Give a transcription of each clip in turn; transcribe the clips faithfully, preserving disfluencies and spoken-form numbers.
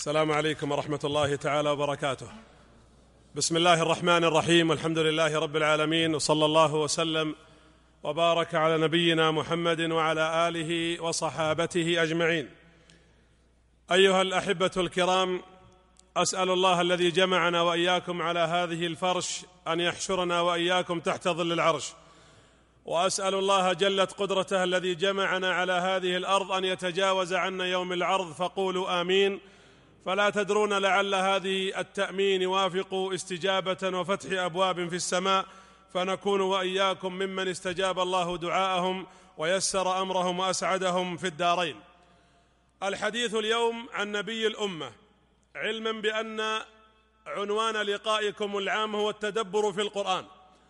السلام عليكم ورحمة الله تعالى وبركاته. بسم الله الرحمن الرحيم، والحمد لله رب العالمين، وصلى الله وسلم وبارك على نبينا محمد وعلى آله وصحابته أجمعين. أيها الأحبة الكرام، أسأل الله الذي جمعنا وإياكم على هذه الفرش أن يحشرنا وإياكم تحت ظل العرش، وأسأل الله جلت قدرته الذي جمعنا على هذه الأرض أن يتجاوز عنا يوم العرض، فقولوا آمين. فلا تدرون لعل هذه التأمين يوافق استجابة وفتح أبواب في السماء، فنكون وإياكم ممن استجاب الله دعاءهم ويسر أمرهم وأسعدهم في الدارين. الحديث اليوم عن نبي الأمة، علما بأن عنوان لقائكم العام هو التدبر في القرآن،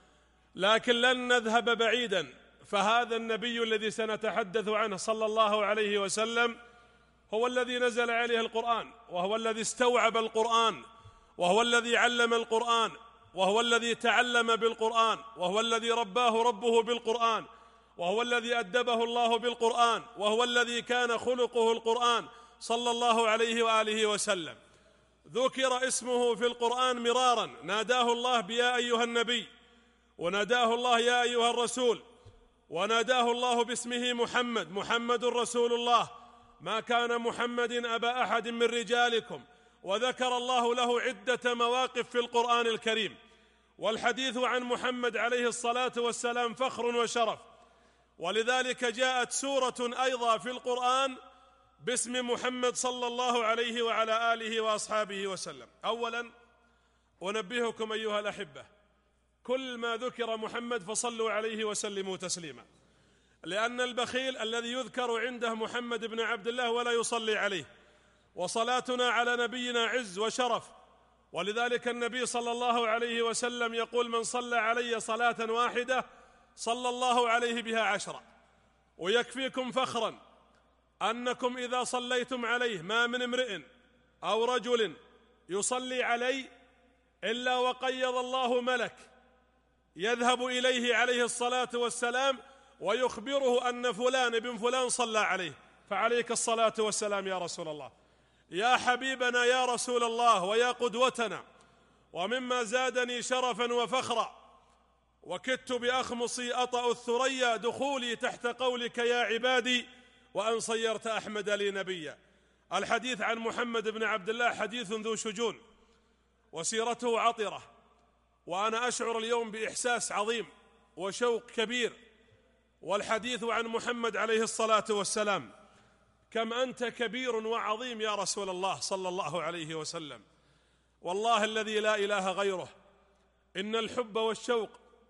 لكن لن نذهب بعيدا، فهذا النبي الذي سنتحدث عنه صلى الله عليه وسلم هو الذي نزل عليه القرآن، وهو الذي استوعب القرآن، وهو الذي علم القرآن، وهو الذي تعلم بالقرآن، وهو الذي رباه ربه بالقرآن، وهو الذي أدبه الله بالقرآن، وهو الذي كان خلقه القرآن صلى الله عليه وآله وسلم. ذكر اسمه في القرآن مرارا، ناداه الله بيا أيها النبي، وناداه الله يا أيها الرسول، وناداه الله باسمه محمد، محمد رسول الله، ما كان محمد أبا أحد من رجالكم، وذكر الله له عدة مواقف في القرآن الكريم. والحديث عن محمد عليه الصلاة والسلام فخر وشرف، ولذلك جاءت سورة أيضا في القرآن باسم محمد صلى الله عليه وعلى آله وأصحابه وسلم. أولا أنبهكم أيها الأحبة، كل ما ذكر محمد فصلوا عليه وسلموا تسليما، لأن البخيل الذي يذكر عنده محمد بن عبد الله ولا يصلي عليه، وصلاتنا على نبينا عز وشرف. ولذلك النبي صلى الله عليه وسلم يقول: من صلى علي صلاة واحدة صلى الله عليه بها عشرة. ويكفيكم فخرا أنكم إذا صليتم عليه ما من امرئ أو رجل يصلي علي إلا وقيض الله ملك يذهب إليه عليه الصلاة والسلام ويخبره أن فلان بن فلان صلى عليه، فعليك الصلاة والسلام يا رسول الله، يا حبيبنا يا رسول الله، ويا قدوتنا. ومما زادني شرفا وفخرا وكدت بأخمصي أطأ الثريا دخولي تحت قولك يا عبادي، وأن صيرت أحمد لي نبيا. الحديث عن محمد بن عبد الله حديث ذو شجون، وسيرته عطرة، وأنا أشعر اليوم بإحساس عظيم وشوق كبير. والحديث عن محمد عليه الصلاة والسلام: كم أنت كبير وعظيم يا رسول الله صلى الله عليه وسلم، والله الذي لا إله غيره، إن الحب والشوق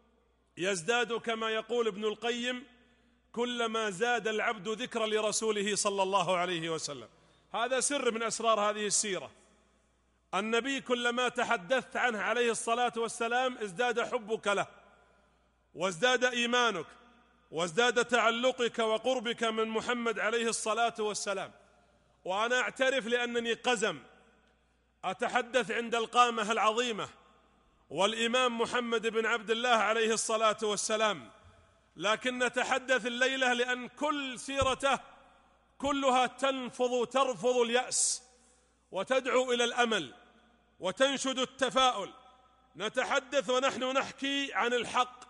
يزداد كما يقول ابن القيم كلما زاد العبد ذكرا لرسوله صلى الله عليه وسلم. هذا سر من أسرار هذه السيرة. النبي كلما تحدثت عنه عليه الصلاة والسلام ازداد حبك له، وازداد إيمانك، وازداد تعلقك وقربك من محمد عليه الصلاة والسلام. وأنا أعترف لأنني قزم أتحدث عند القامة العظيمة والإمام محمد بن عبد الله عليه الصلاة والسلام، لكن نتحدث الليلة لأن كل سيرته كلها تنفض ترفض اليأس وتدعو إلى الأمل وتنشد التفاؤل. نتحدث ونحن نحكي عن الحق،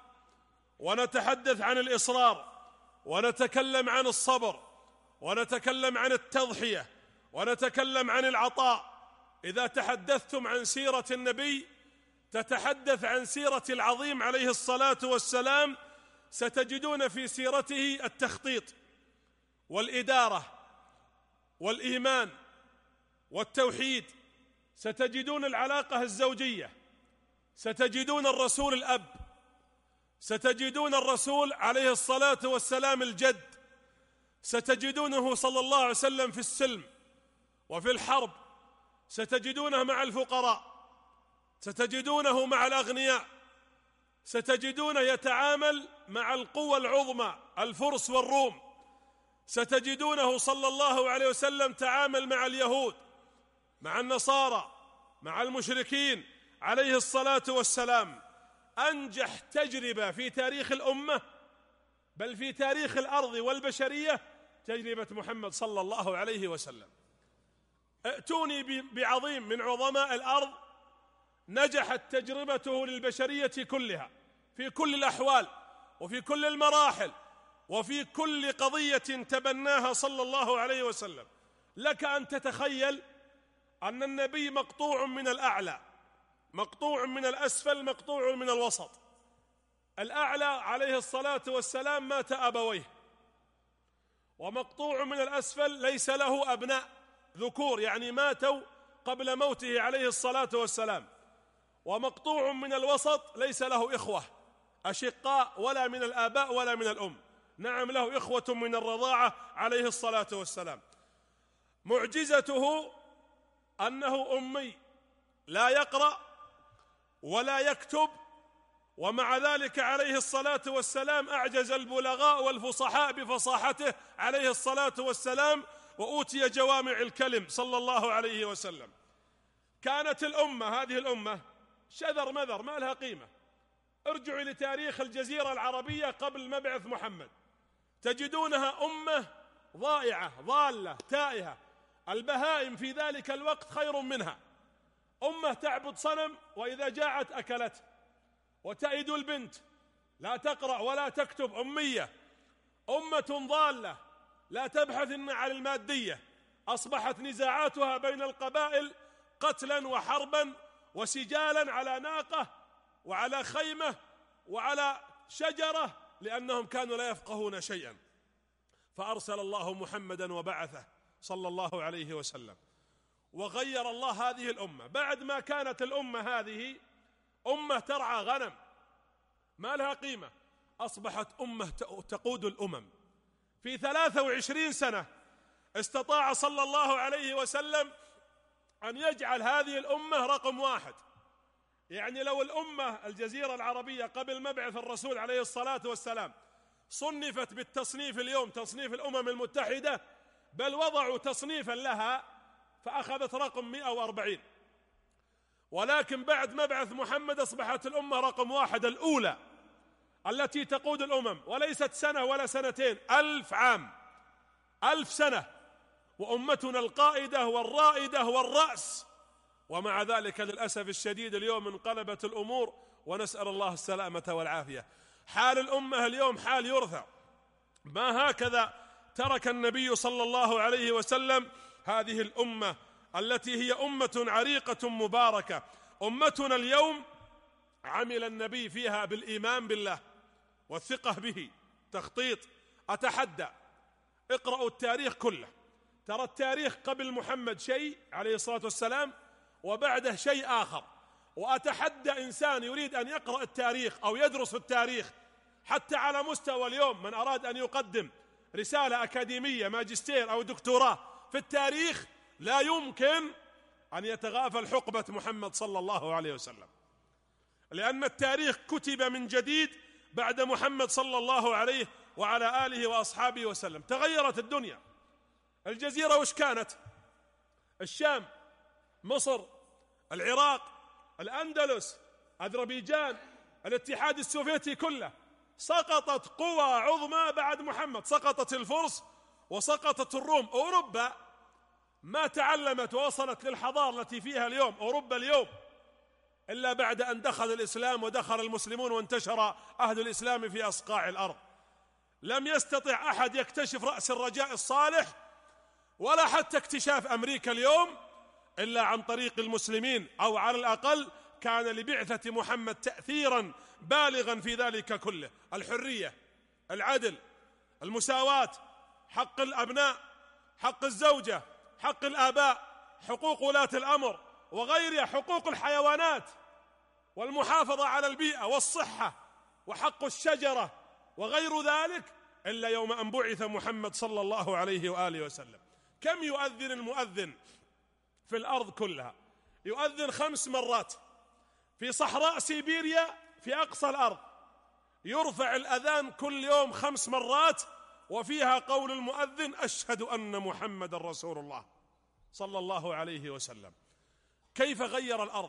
ونتحدث عن الإصرار، ونتكلم عن الصبر، ونتكلم عن التضحية، ونتكلم عن العطاء. إذا تحدثتم عن سيرة النبي تتحدث عن سيرة العظيم عليه الصلاة والسلام، ستجدون في سيرته التخطيط والإدارة والإيمان والتوحيد، ستجدون العلاقة الزوجية، ستجدون الرسول الأب، ستجدون الرسول عليه الصلاة والسلام الجد، ستجدونه صلى الله عليه وسلم في السلم وفي الحرب، ستجدونه مع الفقراء، ستجدونه مع الأغنياء، ستجدونه يتعامل مع القوى العظمى الفرس والروم، ستجدونه صلى الله عليه وسلم تعامل مع اليهود، مع النصارى، مع المشركين عليه الصلاة والسلام. أنجح تجربة في تاريخ الأمة بل في تاريخ الأرض والبشرية تجربة محمد صلى الله عليه وسلم. ائتوني بعظيم من عظماء الأرض نجحت تجربته للبشرية كلها في كل الأحوال وفي كل المراحل وفي كل قضية تبناها صلى الله عليه وسلم. لك أن تتخيل أن النبي مقطوع من الأعلى، مقطوع من الأسفل، مقطوع من الوسط. الأعلى عليه الصلاة والسلام مات أبويه، ومقطوع من الأسفل ليس له أبناء ذكور، يعني ماتوا قبل موته عليه الصلاة والسلام. ومقطوع من الوسط ليس له إخوة أشقاء ولا من الآباء ولا من الأم، نعم له إخوة من الرضاعة عليه الصلاة والسلام. معجزته أنه أمي لا يقرأ ولا يكتب، ومع ذلك عليه الصلاة والسلام أعجز البلغاء والفصحاء بفصاحته عليه الصلاة والسلام، وأوتي جوامع الكلم صلى الله عليه وسلم. كانت الأمة، هذه الأمة شذر مذر ما لها قيمة. ارجعوا لتاريخ الجزيرة العربية قبل مبعث محمد، تجدونها أمة ضائعة ضالة تائهة، البهائم في ذلك الوقت خير منها. أمة تعبد صنم وإذا جاعت أكلته، وتأيد البنت لا تقرأ ولا تكتب، أمية. أمة ضالة لا تبحث عن المادية، أصبحت نزاعاتها بين القبائل قتلا وحربا وسجالا على ناقة وعلى خيمة وعلى شجرة، لأنهم كانوا لا يفقهون شيئا. فأرسل الله محمدا وبعثه صلى الله عليه وسلم، وغير الله هذه الأمة. بعد ما كانت الأمة هذه أمة ترعى غنم ما لها قيمة، أصبحت أمة تقود الأمم. في ثلاثة وعشرين سنة استطاع صلى الله عليه وسلم أن يجعل هذه الأمة رقم واحد. يعني لو الأمة الجزيرة العربية قبل مبعث الرسول عليه الصلاة والسلام صنفت بالتصنيف اليوم، تصنيف الأمم المتحدة، بل وضعوا تصنيفا لها فأخذت رقم مئة وأربعين، ولكن بعد مبعث محمد أصبحت الأمة رقم واحد، الأولى التي تقود الأمم، وليست سنة ولا سنتين، ألف عام، ألف سنة، وأمتنا القائدة والرائدة والرأس. ومع ذلك للأسف الشديد اليوم انقلبت الأمور، ونسأل الله السلامة والعافية. حال الأمة اليوم حال يرثى. ما هكذا ترك النبي صلى الله عليه وسلم هذه الأمة التي هي أمة عريقة مباركة. أمتنا اليوم عمل النبي فيها بالإيمان بالله والثقة به تخطيط. أتحدى، اقرأوا التاريخ كله، ترى التاريخ قبل محمد شيء عليه الصلاة والسلام وبعده شيء آخر. وأتحدى إنسان يريد أن يقرأ التاريخ أو يدرس التاريخ حتى على مستوى اليوم، من أراد أن يقدم رسالة أكاديمية ماجستير أو دكتوراه في التاريخ لا يمكن أن يتغافل حقبة محمد صلى الله عليه وسلم، لأن التاريخ كتب من جديد بعد محمد صلى الله عليه وعلى آله وأصحابه وسلم. تغيرت الدنيا. الجزيرة وش كانت؟ الشام، مصر، العراق، الأندلس، أذربيجان، الاتحاد السوفيتي كله. سقطت قوى عظمى بعد محمد، سقطت الفرس وسقطت الروم. أوروبا ما تعلمت ووصلت للحضارة التي فيها اليوم أوروبا اليوم إلا بعد أن دخل الإسلام ودخل المسلمون وانتشر أهل الإسلام في أصقاع الأرض. لم يستطع أحد يكتشف رأس الرجاء الصالح ولا حتى اكتشاف أمريكا اليوم إلا عن طريق المسلمين، أو على الأقل كان لبعثة محمد تأثيرا بالغا في ذلك كله. الحرية، العدل، المساواة، حق الأبناء، حق الزوجة، حق الآباء، حقوق ولاة الأمر وغيرها، حقوق الحيوانات، والمحافظة على البيئة والصحة، وحق الشجرة وغير ذلك، إلا يوم أن بعث محمد صلى الله عليه وآله وسلم. كم يؤذن المؤذن في الأرض كلها؟ يؤذن خمس مرات. في صحراء سيبيريا في أقصى الأرض يرفع الأذان كل يوم خمس مرات، وفيها قول المؤذن: أشهد أن محمد رسول الله صلى الله عليه وسلم. كيف غير الأرض؟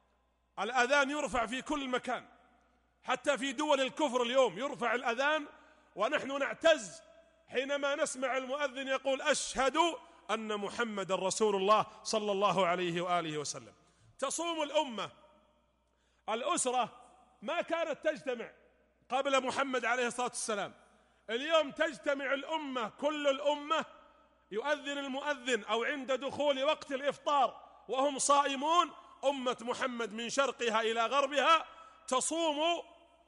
الأذان يرفع في كل مكان، حتى في دول الكفر اليوم يرفع الأذان، ونحن نعتز حينما نسمع المؤذن يقول: أشهد أن محمد رسول الله صلى الله عليه وآله وسلم. تصوم الأمة، الأسرة ما كانت تجتمع قبل محمد عليه الصلاة والسلام، اليوم تجتمع الأمة، كل الأمة يؤذن المؤذن أو عند دخول وقت الإفطار وهم صائمون، أمة محمد من شرقها إلى غربها تصوم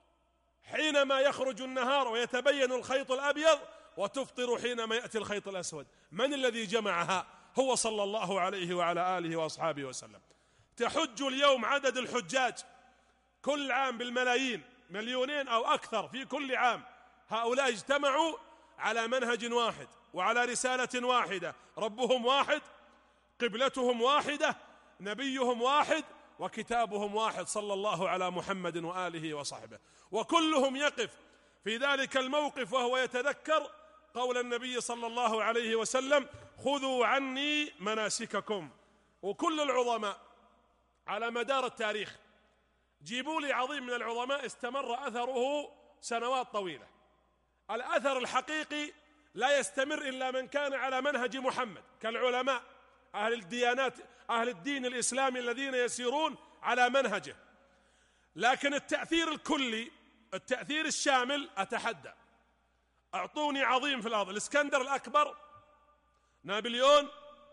حينما يخرج النهار ويتبين الخيط الأبيض، وتفطر حينما يأتي الخيط الأسود. من الذي جمعها؟ هو صلى الله عليه وعلى آله وأصحابه وسلم. تحج اليوم عدد الحجاج كل عام بالملايين، مليونين أو أكثر في كل عام. هؤلاء اجتمعوا على منهج واحد وعلى رسالة واحدة، ربهم واحد، قبلتهم واحدة، نبيهم واحد، وكتابهم واحد، صلى الله على محمد وآله وصحبه. وكلهم يقف في ذلك الموقف وهو يتذكر قول النبي صلى الله عليه وسلم: خذوا عني مناسككم. وكل العظماء على مدار التاريخ، جيبوا لي عظيم من العظماء استمر أثره سنوات طويلة. الأثر الحقيقي لا يستمر إلا من كان على منهج محمد، كالعلماء أهل الديانات، أهل الدين الإسلامي الذين يسيرون على منهجه. لكن التأثير الكلي، التأثير الشامل، أتحدى، أعطوني عظيم في الأرض، الإسكندر الأكبر، نابليون،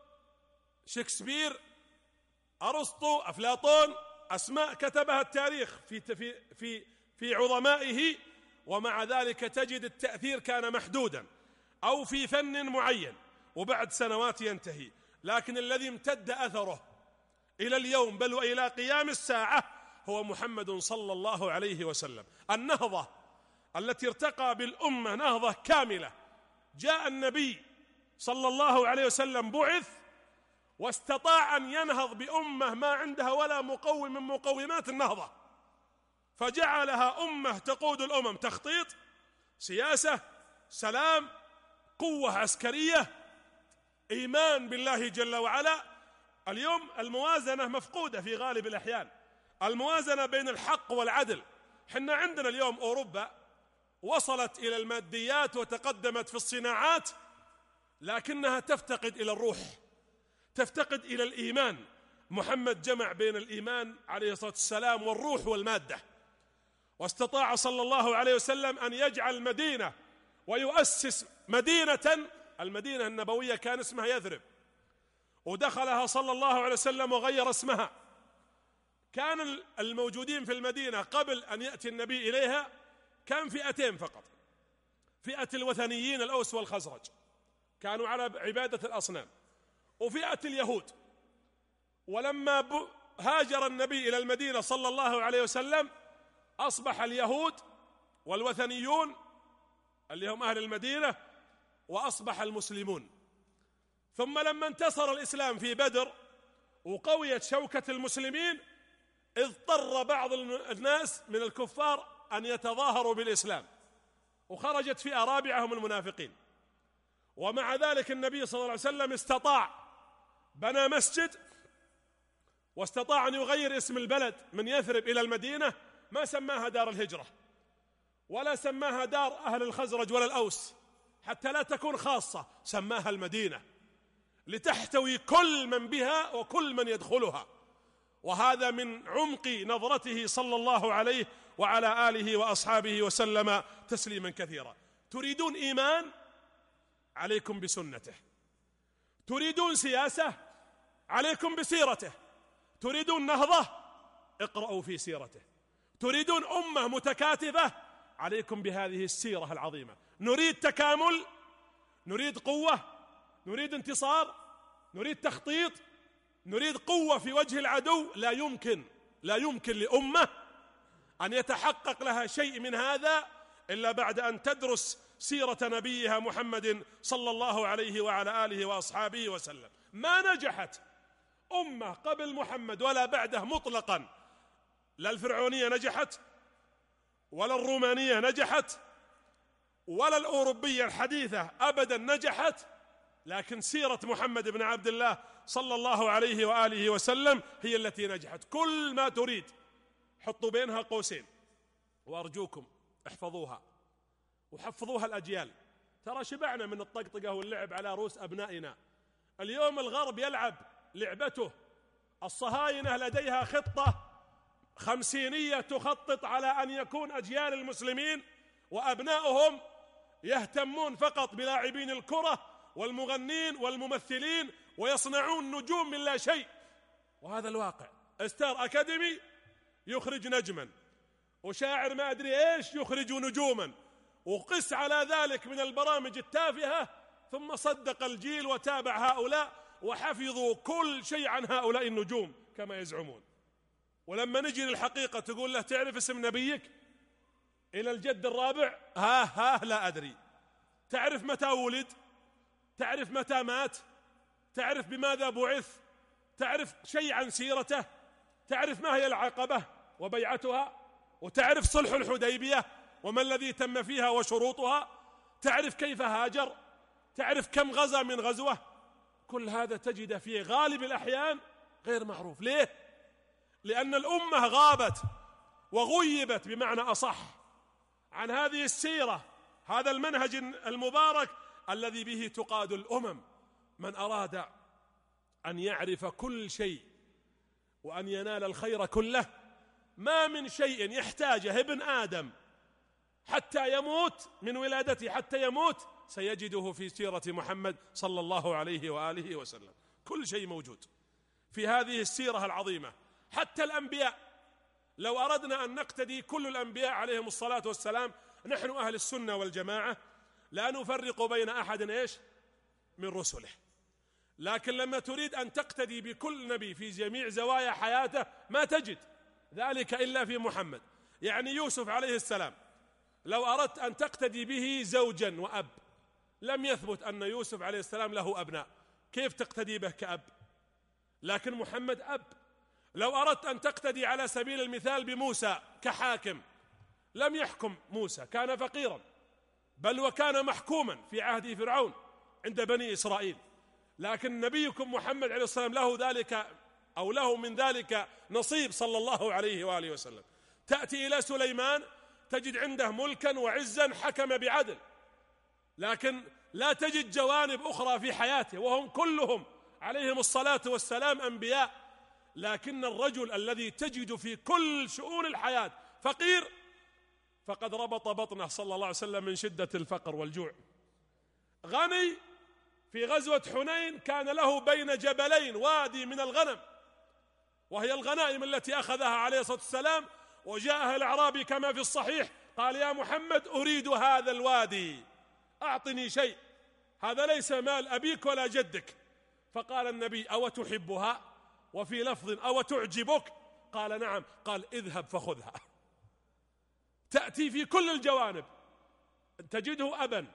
شكسبير، أرسطو، أفلاطون، أسماء كتبها التاريخ في في في في عظمائه، ومع ذلك تجد التأثير كان محدودا أو في فن معين وبعد سنوات ينتهي. لكن الذي امتد أثره إلى اليوم بل وإلى قيام الساعة هو محمد صلى الله عليه وسلم. النهضة التي ارتقى بالأمة نهضة كاملة. جاء النبي صلى الله عليه وسلم، بعث واستطاع أن ينهض بأمة ما عندها ولا مقوم من مقومات النهضة، فجعلها أمة تقود الأمم، تخطيط، سياسة، سلام، قوة عسكرية، إيمان بالله جل وعلا. اليوم الموازنة مفقودة في غالب الأحيان، الموازنة بين الحق والعدل. حنا عندنا اليوم أوروبا وصلت إلى الماديات وتقدمت في الصناعات، لكنها تفتقد إلى الروح، تفتقد إلى الإيمان. محمد جمع بين الإيمان عليه الصلاة والسلام والروح والمادة، واستطاع صلى الله عليه وسلم أن يجعل مدينة ويؤسس مدينة، المدينة النبوية كان اسمها يثرب، ودخلها صلى الله عليه وسلم وغير اسمها. كان الموجودين في المدينة قبل أن يأتي النبي إليها كان فئتين فقط، فئة الوثنيين الأوس والخزرج، كانوا على عبادة الأصنام، وفئة اليهود. ولما هاجر النبي إلى المدينة صلى الله عليه وسلم أصبح اليهود والوثنيون اللي هم أهل المدينة، وأصبح المسلمون. ثم لما انتصر الإسلام في بدر وقويت شوكة المسلمين، اضطر بعض الناس من الكفار أن يتظاهروا بالإسلام، وخرجت فئة رابعة هم المنافقين. ومع ذلك النبي صلى الله عليه وسلم استطاع، بنى مسجد، واستطاع أن يغير اسم البلد من يثرب إلى المدينة، ما سماها دار الهجرة ولا سماها دار أهل الخزرج ولا الأوس، حتى لا تكون خاصة، سماها المدينة لتحتوي كل من بها وكل من يدخلها. وهذا من عمق نظرته صلى الله عليه وعلى آله وأصحابه وسلم تسليما كثيرا. تريدون إيمان؟ عليكم بسنته. تريدون سياسة؟ عليكم بسيرته. تريدون نهضة؟ اقرأوا في سيرته. تريدون أمة متكاتفة؟ عليكم بهذه السيرة العظيمة. نريد تكامل، نريد قوة، نريد انتصار، نريد تخطيط، نريد قوة في وجه العدو. لا يمكن لا يمكن لأمة أن يتحقق لها شيء من هذا إلا بعد أن تدرس سيرة نبيها محمد صلى الله عليه وعلى آله وأصحابه وسلم. ما نجحت أمة قبل محمد ولا بعده مطلقا، لا الفرعونية نجحت، ولا الرومانية نجحت، ولا الأوروبية الحديثة أبدا نجحت، لكن سيرة محمد بن عبد الله صلى الله عليه وآله وسلم هي التي نجحت. كل ما تريد حطوا بينها قوسين، وأرجوكم احفظوها وحفظوها الأجيال. ترى شبعنا من الطقطقة واللعب على رؤوس أبنائنا اليوم الغرب يلعب لعبته، الصهاينة لديها خطة خمسينية تخطط على أن يكون أجيال المسلمين وأبنائهم يهتمون فقط بلاعبين الكرة والمغنين والممثلين، ويصنعون نجوم من لا شيء. وهذا الواقع. ستار أكاديمي يخرج نجما، وشاعر ما أدري إيش يخرج نجوما، وقس على ذلك من البرامج التافهة، ثم صدق الجيل وتابع هؤلاء وحفظوا كل شيء عن هؤلاء النجوم كما يزعمون. ولما نجي للحقيقة تقول له تعرف اسم نبيك إلى الجد الرابع؟ ها ها لا أدري. تعرف متى ولد؟ تعرف متى مات؟ تعرف بماذا بعث؟ تعرف شيء عن سيرته؟ تعرف ما هي العقبة وبيعتها؟ وتعرف صلح الحديبية وما الذي تم فيها وشروطها؟ تعرف كيف هاجر؟ تعرف كم غزا من غزوة؟ كل هذا تجد في غالب الأحيان غير معروف. ليه؟ لأن الأمة غابت وغيبت بمعنى أصح عن هذه السيرة، هذا المنهج المبارك الذي به تقاد الأمم. من أراد أن يعرف كل شيء وأن ينال الخير كله، ما من شيء يحتاجه ابن آدم حتى يموت، من ولادته حتى يموت، سيجده في سيرة محمد صلى الله عليه وآله وسلم. كل شيء موجود في هذه السيرة العظيمة، حتى الأنبياء. لو أردنا أن نقتدي كل الأنبياء عليهم الصلاة والسلام، نحن أهل السنة والجماعة لا نفرق بين أحد إيش من رسله. لكن لما تريد أن تقتدي بكل نبي في جميع زوايا حياته ما تجد ذلك إلا في محمد. يعني يوسف عليه السلام لو أردت أن تقتدي به زوجا وأب، لم يثبت أن يوسف عليه السلام له أبناء، كيف تقتدي به كأب؟ لكن محمد أب. لو أردت أن تقتدي على سبيل المثال بموسى كحاكم، لم يحكم موسى، كان فقيرا، بل وكان محكوما في عهد فرعون عند بني إسرائيل. لكن نبيكم محمد عليه الصلاة والسلام له ذلك أو له من ذلك نصيب صلى الله عليه وآله وسلم. تأتي إلى سليمان تجد عنده ملكا وعزا، حكم بعدل، لكن لا تجد جوانب أخرى في حياته، وهم كلهم عليهم الصلاة والسلام أنبياء. لكن الرجل الذي تجد في كل شؤون الحياة فقير، فقد ربط بطنه صلى الله عليه وسلم من شدة الفقر والجوع. غني في غزوة حنين كان له بين جبلين وادي من الغنم، وهي الغنائم التي أخذها عليه الصلاة والسلام، وجاءها الأعرابي كما في الصحيح قال يا محمد أريد هذا الوادي، أعطني شيء، هذا ليس مال أبيك ولا جدك. فقال النبي أو تحبها؟ وفي لفظ أو تعجبك؟ قال نعم. قال اذهب فخذها. تأتي في كل الجوانب، تجده أبا،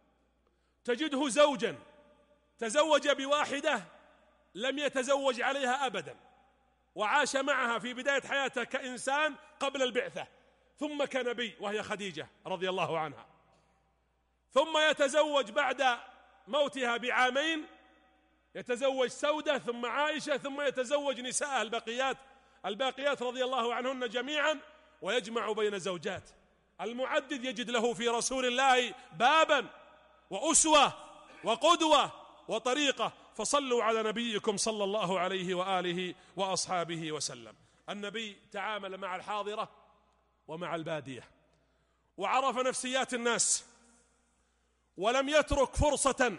تجده زوجا، تزوج بواحدة لم يتزوج عليها أبدا، وعاش معها في بداية حياته كإنسان قبل البعثة، ثم كنبي وهي خديجة رضي الله عنها، ثم يتزوج بعد موتها بعامين، يتزوج سودة ثم عائشة، ثم يتزوج نساء الباقيات الباقيات رضي الله عنهن جميعا، ويجمع بين زوجات. المعدد يجد له في رسول الله بابا وأسوة وقدوة وطريقة. فصلوا على نبيكم صلى الله عليه وآله وأصحابه وسلم. النبي تعامل مع الحاضرة ومع البادية، وعرف نفسيات الناس، ولم يترك فرصة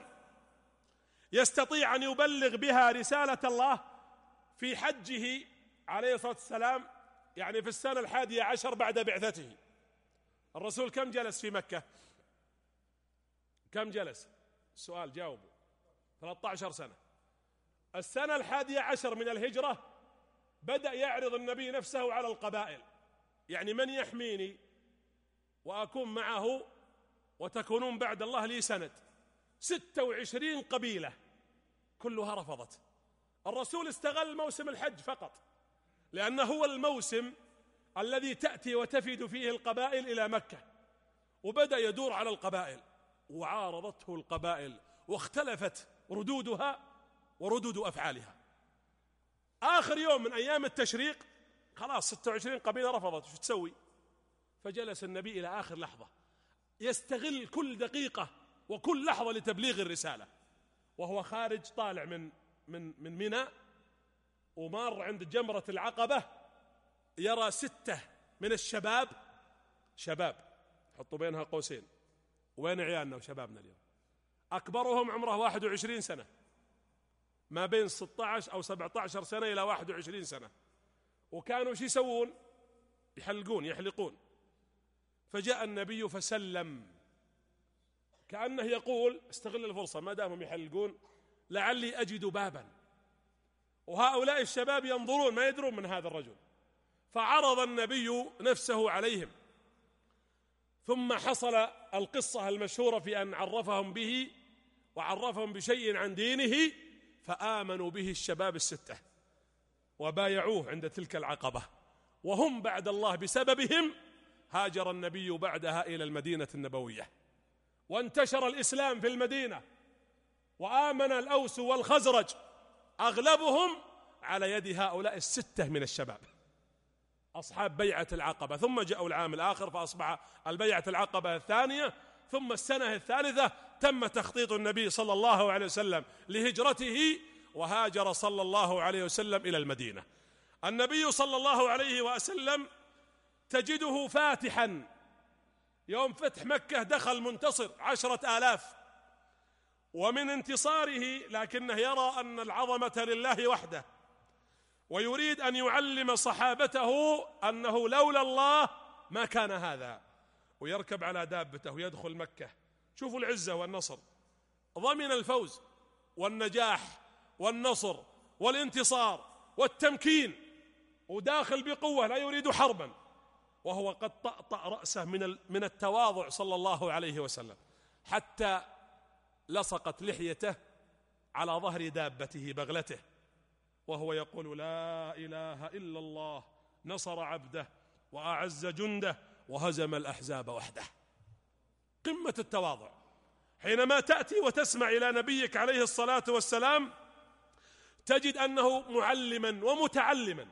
يستطيع أن يبلغ بها رسالة الله. في حجه عليه الصلاة والسلام، يعني في السنة الحادية عشر بعد بعثته، الرسول كم جلس في مكة؟ كم جلس؟ السؤال جاوبوا. ثلاثة عشر سنة. السنة الحادية عشر من الهجرة بدأ يعرض النبي نفسه على القبائل، يعني من يحميني وأكون معه وتكونون بعد الله لي سند. ستة وعشرين قبيلة كلها رفضت. الرسول استغل موسم الحج فقط، لأنه هو الموسم الذي تأتي وتفد فيه القبائل إلى مكة، وبدأ يدور على القبائل، وعارضته القبائل واختلفت ردودها وردود أفعالها. آخر يوم من أيام التشريق خلاص ستة وعشرين قبيلة رفضت، شو تسوي؟ فجلس النبي إلى آخر لحظة يستغل كل دقيقة وكل لحظة لتبليغ الرسالة، وهو خارج طالع من من من منى ومار عند جمرة العقبة، يرى ستة من الشباب، شباب حطوا بينها قوسين، وين عيالنا وشبابنا اليوم؟ أكبرهم عمره واحد وعشرين سنة، ما بين ستة عشر أو سبعة عشر سنة إلى واحد وعشرين سنة، وكانوا شو يسوون؟ يحلقون يحلقون. فجاء النبي فسلم كأنه يقول استغل الفرصة ما دامهم يحلقون لعلي أجد بابا، وهؤلاء الشباب ينظرون ما يدرون من هذا الرجل. فعرض النبي نفسه عليهم، ثم حصل القصة المشهورة في أن عرفهم به وعرفهم بشيء عن دينه، فآمنوا به الشباب الستة وبايعوه عند تلك العقبة، وهم بعد الله بسببهم هاجر النبي بعدها إلى المدينة النبوية، وانتشر الإسلام في المدينة، وآمن الأوس والخزرج أغلبهم على يد هؤلاء الستة من الشباب أصحاب بيعة العقبة. ثم جاءوا العام الآخر فأصبح البيعة العقبة الثانية، ثم السنة الثالثة تم تخطيط النبي صلى الله عليه وسلم لهجرته، وهاجر صلى الله عليه وسلم إلى المدينة. النبي صلى الله عليه وسلم تجده فاتحا، يوم فتح مكة دخل منتصر عشرة آلاف، ومن انتصاره لكنه يرى أن العظمة لله وحده، ويريد أن يعلم صحابته أنه لولا الله ما كان هذا، ويركب على دابته ويدخل مكة. شوفوا العزة والنصر، ضمن الفوز والنجاح والنصر والانتصار والتمكين، وداخل بقوة لا يريد حربا، وهو قد طأطأ رأسه من من التواضع صلى الله عليه وسلم، حتى لصقت لحيته على ظهر دابته بغلته، وهو يقول لا إله إلا الله، نصر عبده وأعز جنده وهزم الأحزاب وحده. قمة التواضع. حينما تأتي وتسمع إلى نبيك عليه الصلاة والسلام تجد أنه معلما ومتعلما،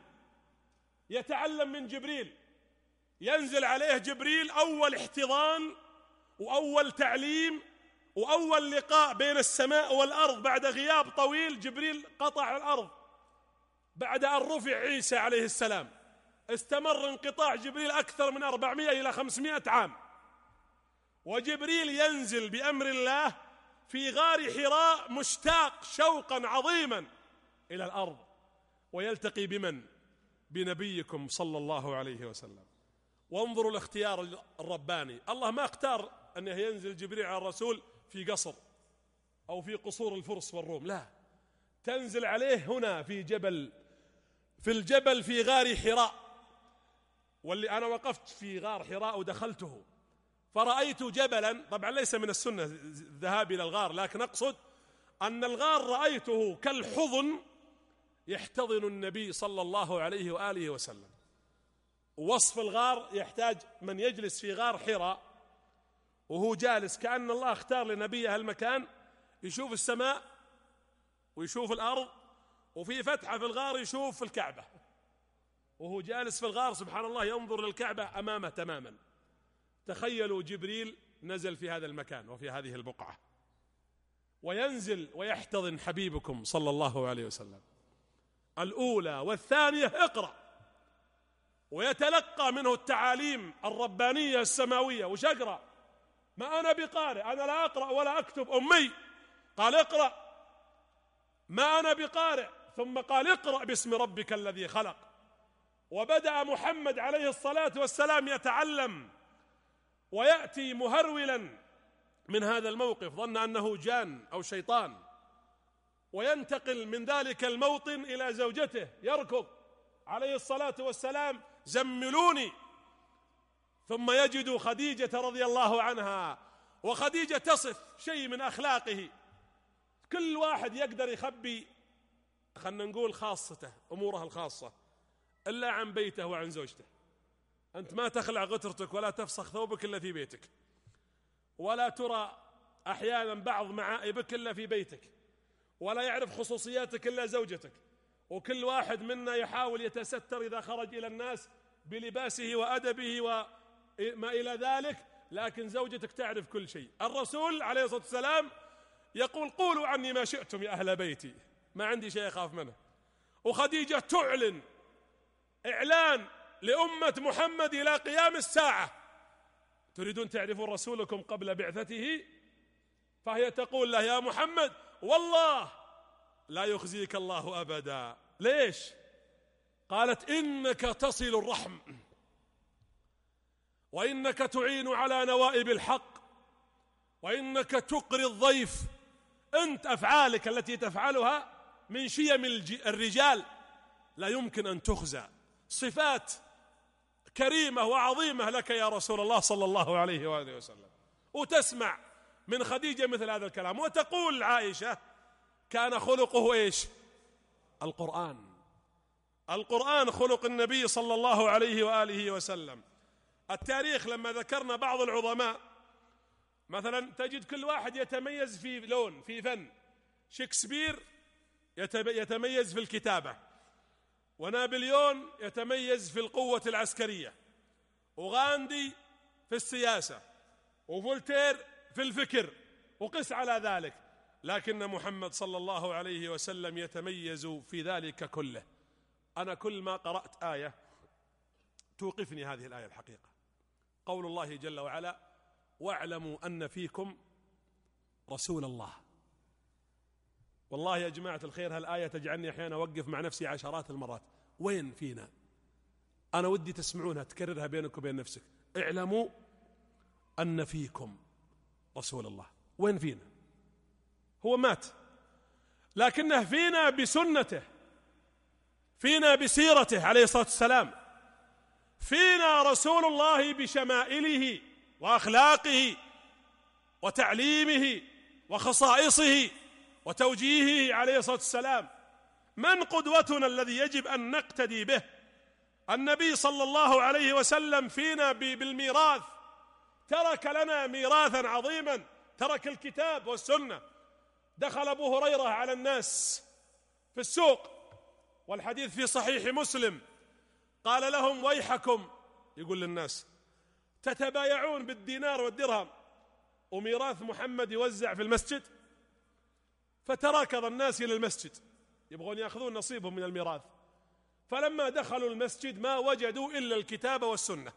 يتعلم من جبريل، ينزل عليه جبريل أول احتضان وأول تعليم وأول لقاء بين السماء والأرض بعد غياب طويل. جبريل قطع الأرض بعد أن رفع عيسى عليه السلام، استمر انقطاع جبريل أكثر من أربعمائة إلى خمسمائة عام، وجبريل ينزل بأمر الله في غار حراء مشتاق شوقا عظيما إلى الأرض، ويلتقي بمن؟ بنبيكم صلى الله عليه وسلم. وانظروا الاختيار الرباني، الله ما اختار أنه ينزل جبريل على الرسول في قصر أو في قصور الفرس والروم، لا، تنزل عليه هنا في جبل، في الجبل في غار حراء. واللي أنا وقفت في غار حراء ودخلته فرأيت جبلا، طبعا ليس من السنة الذهاب إلى الغار، لكن أقصد أن الغار رأيته كالحضن يحتضن النبي صلى الله عليه وآله وسلم. وصف الغار يحتاج من يجلس في غار حراء وهو جالس كأن الله اختار لنبيه المكان، يشوف السماء ويشوف الأرض، وفي فتحة في الغار يشوف الكعبة، وهو جالس في الغار سبحان الله ينظر للكعبة أمامه تماما. تخيلوا جبريل نزل في هذا المكان وفي هذه البقعة، وينزل ويحتضن حبيبكم صلى الله عليه وسلم. الأولى والثانية اقرأ، ويتلقى منه التعاليم الربانية السماوية. وش أقرأ؟ ما أنا بقارئ، أنا لا أقرأ ولا أكتب، أمي. قال اقرأ. ما أنا بقارئ. ثم قال اقرأ باسم ربك الذي خلق. وبدأ محمد عليه الصلاة والسلام يتعلم ويأتي مهرولا من هذا الموقف، ظن أنه جان أو شيطان، وينتقل من ذلك الموطن إلى زوجته يركض عليه الصلاة والسلام زملوني، ثم يجد خديجة رضي الله عنها، وخديجة تصف شيء من أخلاقه. كل واحد يقدر يخبي خلنا نقول خاصته، أمورها الخاصة، إلا عن بيته وعن زوجته. أنت ما تخلع غترتك ولا تفسخ ثوبك إلا في بيتك، ولا ترى أحيانا بعض معائبك إلا في بيتك، ولا يعرف خصوصياتك إلا زوجتك. وكل واحد منا يحاول يتستر إذا خرج إلى الناس بلباسه وأدبه وما إلى ذلك، لكن زوجتك تعرف كل شيء. الرسول عليه الصلاة والسلام يقول قولوا عني ما شئتم يا أهل بيتي، ما عندي شيء أخاف منه. وخديجة تعلن إعلان لأمة محمد إلى قيام الساعة: تريدون تعرفون رسولكم قبل بعثته؟ فهي تقول له: يا محمد والله لا يخزيك الله أبدا. ليش؟ قالت: إنك تصل الرحم، وإنك تعين على نوائب الحق، وإنك تقري الضيف. أنت أفعالك التي تفعلها من شيم الرجال لا يمكن أن تخزى، صفات كريمة وعظيمة لك يا رسول الله صلى الله عليه وآله وسلم. وتسمع من خديجة مثل هذا الكلام. وتقول عائشة: كان خلقه إيش؟ القرآن. القرآن خلق النبي صلى الله عليه وآله وسلم. التاريخ لما ذكرنا بعض العظماء مثلا تجد كل واحد يتميز في لون، في فن. شكسبير يتميز في الكتابة، ونابليون يتميز في القوة العسكرية، وغاندي في السياسة، وفولتير في الفكر، وقس على ذلك. لكن محمد صلى الله عليه وسلم يتميز في ذلك كله. أنا كل ما قرأت آية توقفني هذه الآية الحقيقة، قول الله جل وعلا: واعلموا أن فيكم رسول الله. والله يا جماعة الخير هالآية تجعلني أحيانا أوقف مع نفسي عشرات المرات. وين فينا؟ أنا ودي تسمعونها، تكررها بينك وبين نفسك. اعلموا أن فيكم رسول الله. وين فينا؟ هو مات، لكنه فينا بسنته، فينا بسيرته عليه الصلاة والسلام، فينا رسول الله بشمائله وأخلاقه وتعليمه وخصائصه وتوجيهه عليه الصلاة والسلام. من قدوتنا الذي يجب أن نقتدي به؟ النبي صلى الله عليه وسلم فينا بالميراث، ترك لنا ميراثا عظيما، ترك الكتاب والسنة. دخل أبو هريرة على الناس في السوق، والحديث في صحيح مسلم، قال لهم: ويحكم، يقول للناس، تتبايعون بالدينار والدرهم وميراث محمد يوزع في المسجد؟ فتركض الناس إلى المسجد يبغون يأخذون نصيبهم من الميراث. فلما دخلوا المسجد ما وجدوا إلا الكتاب والسنة.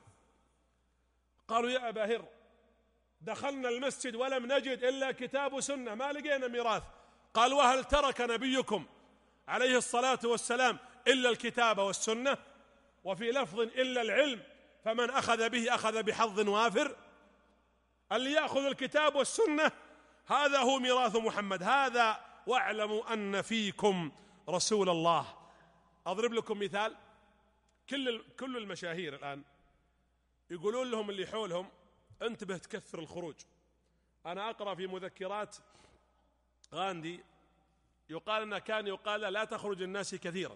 قالوا: يا أبا هر، دخلنا المسجد ولم نجد إلا كتاب وسنة، ما لقينا ميراث. قال: وهل ترك نبيكم عليه الصلاة والسلام إلا الكتاب والسنة؟ وفي لفظ: إلا العلم، فمن أخذ به أخذ بحظ وافر. اللي يأخذ الكتاب والسنة هذا هو ميراث محمد. هذا واعلموا أن فيكم رسول الله. أضرب لكم مثال. كل كل المشاهير الآن يقولون لهم اللي حولهم: انتبه تكثر الخروج. أنا أقرأ في مذكرات غاندي يقال أنه كان يقال لا تخرج الناس كثيرا.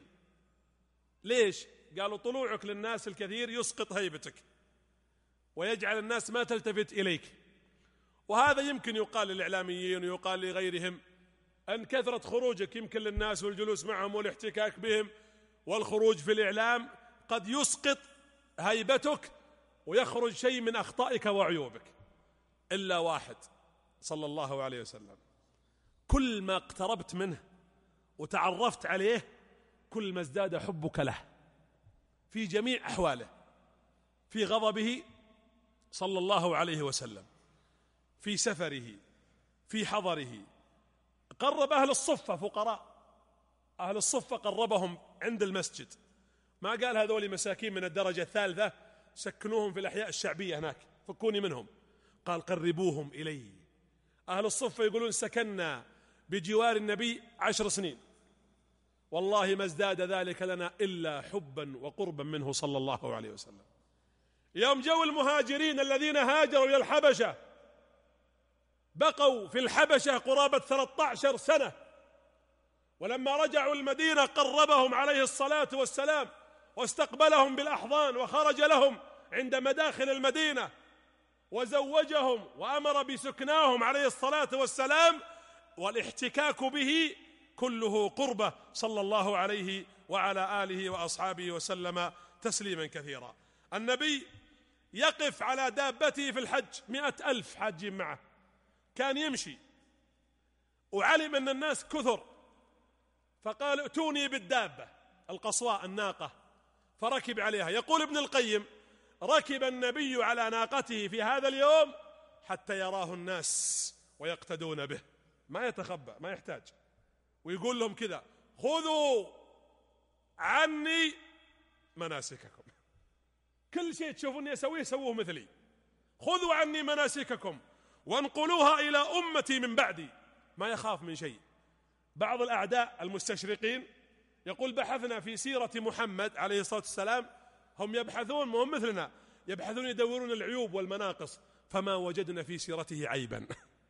ليش؟ قالوا: طلوعك للناس الكثير يسقط هيبتك ويجعل الناس ما تلتفت إليك. وهذا يمكن يقال للإعلاميين ويقال لغيرهم، أن كثرة خروجك يمكن للناس والجلوس معهم والاحتكاك بهم والخروج في الإعلام قد يسقط هيبتك ويخرج شيء من أخطائك وعيوبك. إلا واحد صلى الله عليه وسلم، كل ما اقتربت منه وتعرفت عليه كل ما ازداد حبك له في جميع أحواله، في غضبه صلى الله عليه وسلم، في سفره، في حضره. قرب أهل الصفة فقراء، أهل الصفة قربهم عند المسجد، ما قال هذول مساكين من الدرجة الثالثة سكنوهم في الأحياء الشعبية هناك فكوني منهم، قال قربوهم إلي. أهل الصفة يقولون سكننا بجوار النبي عشر سنين، والله ما ازداد ذلك لنا إلا حبا وقربا منه صلى الله عليه وسلم. يوم جو المهاجرين الذين هاجروا إلى الحبشة بقوا في الحبشة قرابة ثلاثة عشر سنة، ولما رجعوا المدينة قربهم عليه الصلاة والسلام واستقبلهم بالأحضان وخرج لهم عند مداخل المدينة وزوجهم وأمر بسكناهم عليه الصلاة والسلام، والاحتكاك به كله قربة صلى الله عليه وعلى آله وأصحابه وسلم تسليما كثيرا. النبي يقف على دابته في الحج، مئة ألف حاجين معه، كان يمشي وعلم أن الناس كثر، فقال ائتوني بالدابة القصواء الناقة، فركب عليها. يقول ابن القيم: ركب النبي على ناقته في هذا اليوم حتى يراه الناس ويقتدون به، ما يتخبى، ما يحتاج، ويقول لهم كذا: خذوا عني مناسككم، كل شيء تشوفوني أسويه سووه مثلي، خذوا عني مناسككم وانقلوها إلى أمتي من بعدي. ما يخاف من شيء. بعض الأعداء المستشرقين يقول: بحثنا في سيرة محمد عليه الصلاة والسلام، هم يبحثون، هم مثلنا، يبحثون يدورون العيوب والمناقص، فما وجدنا في سيرته عيبا.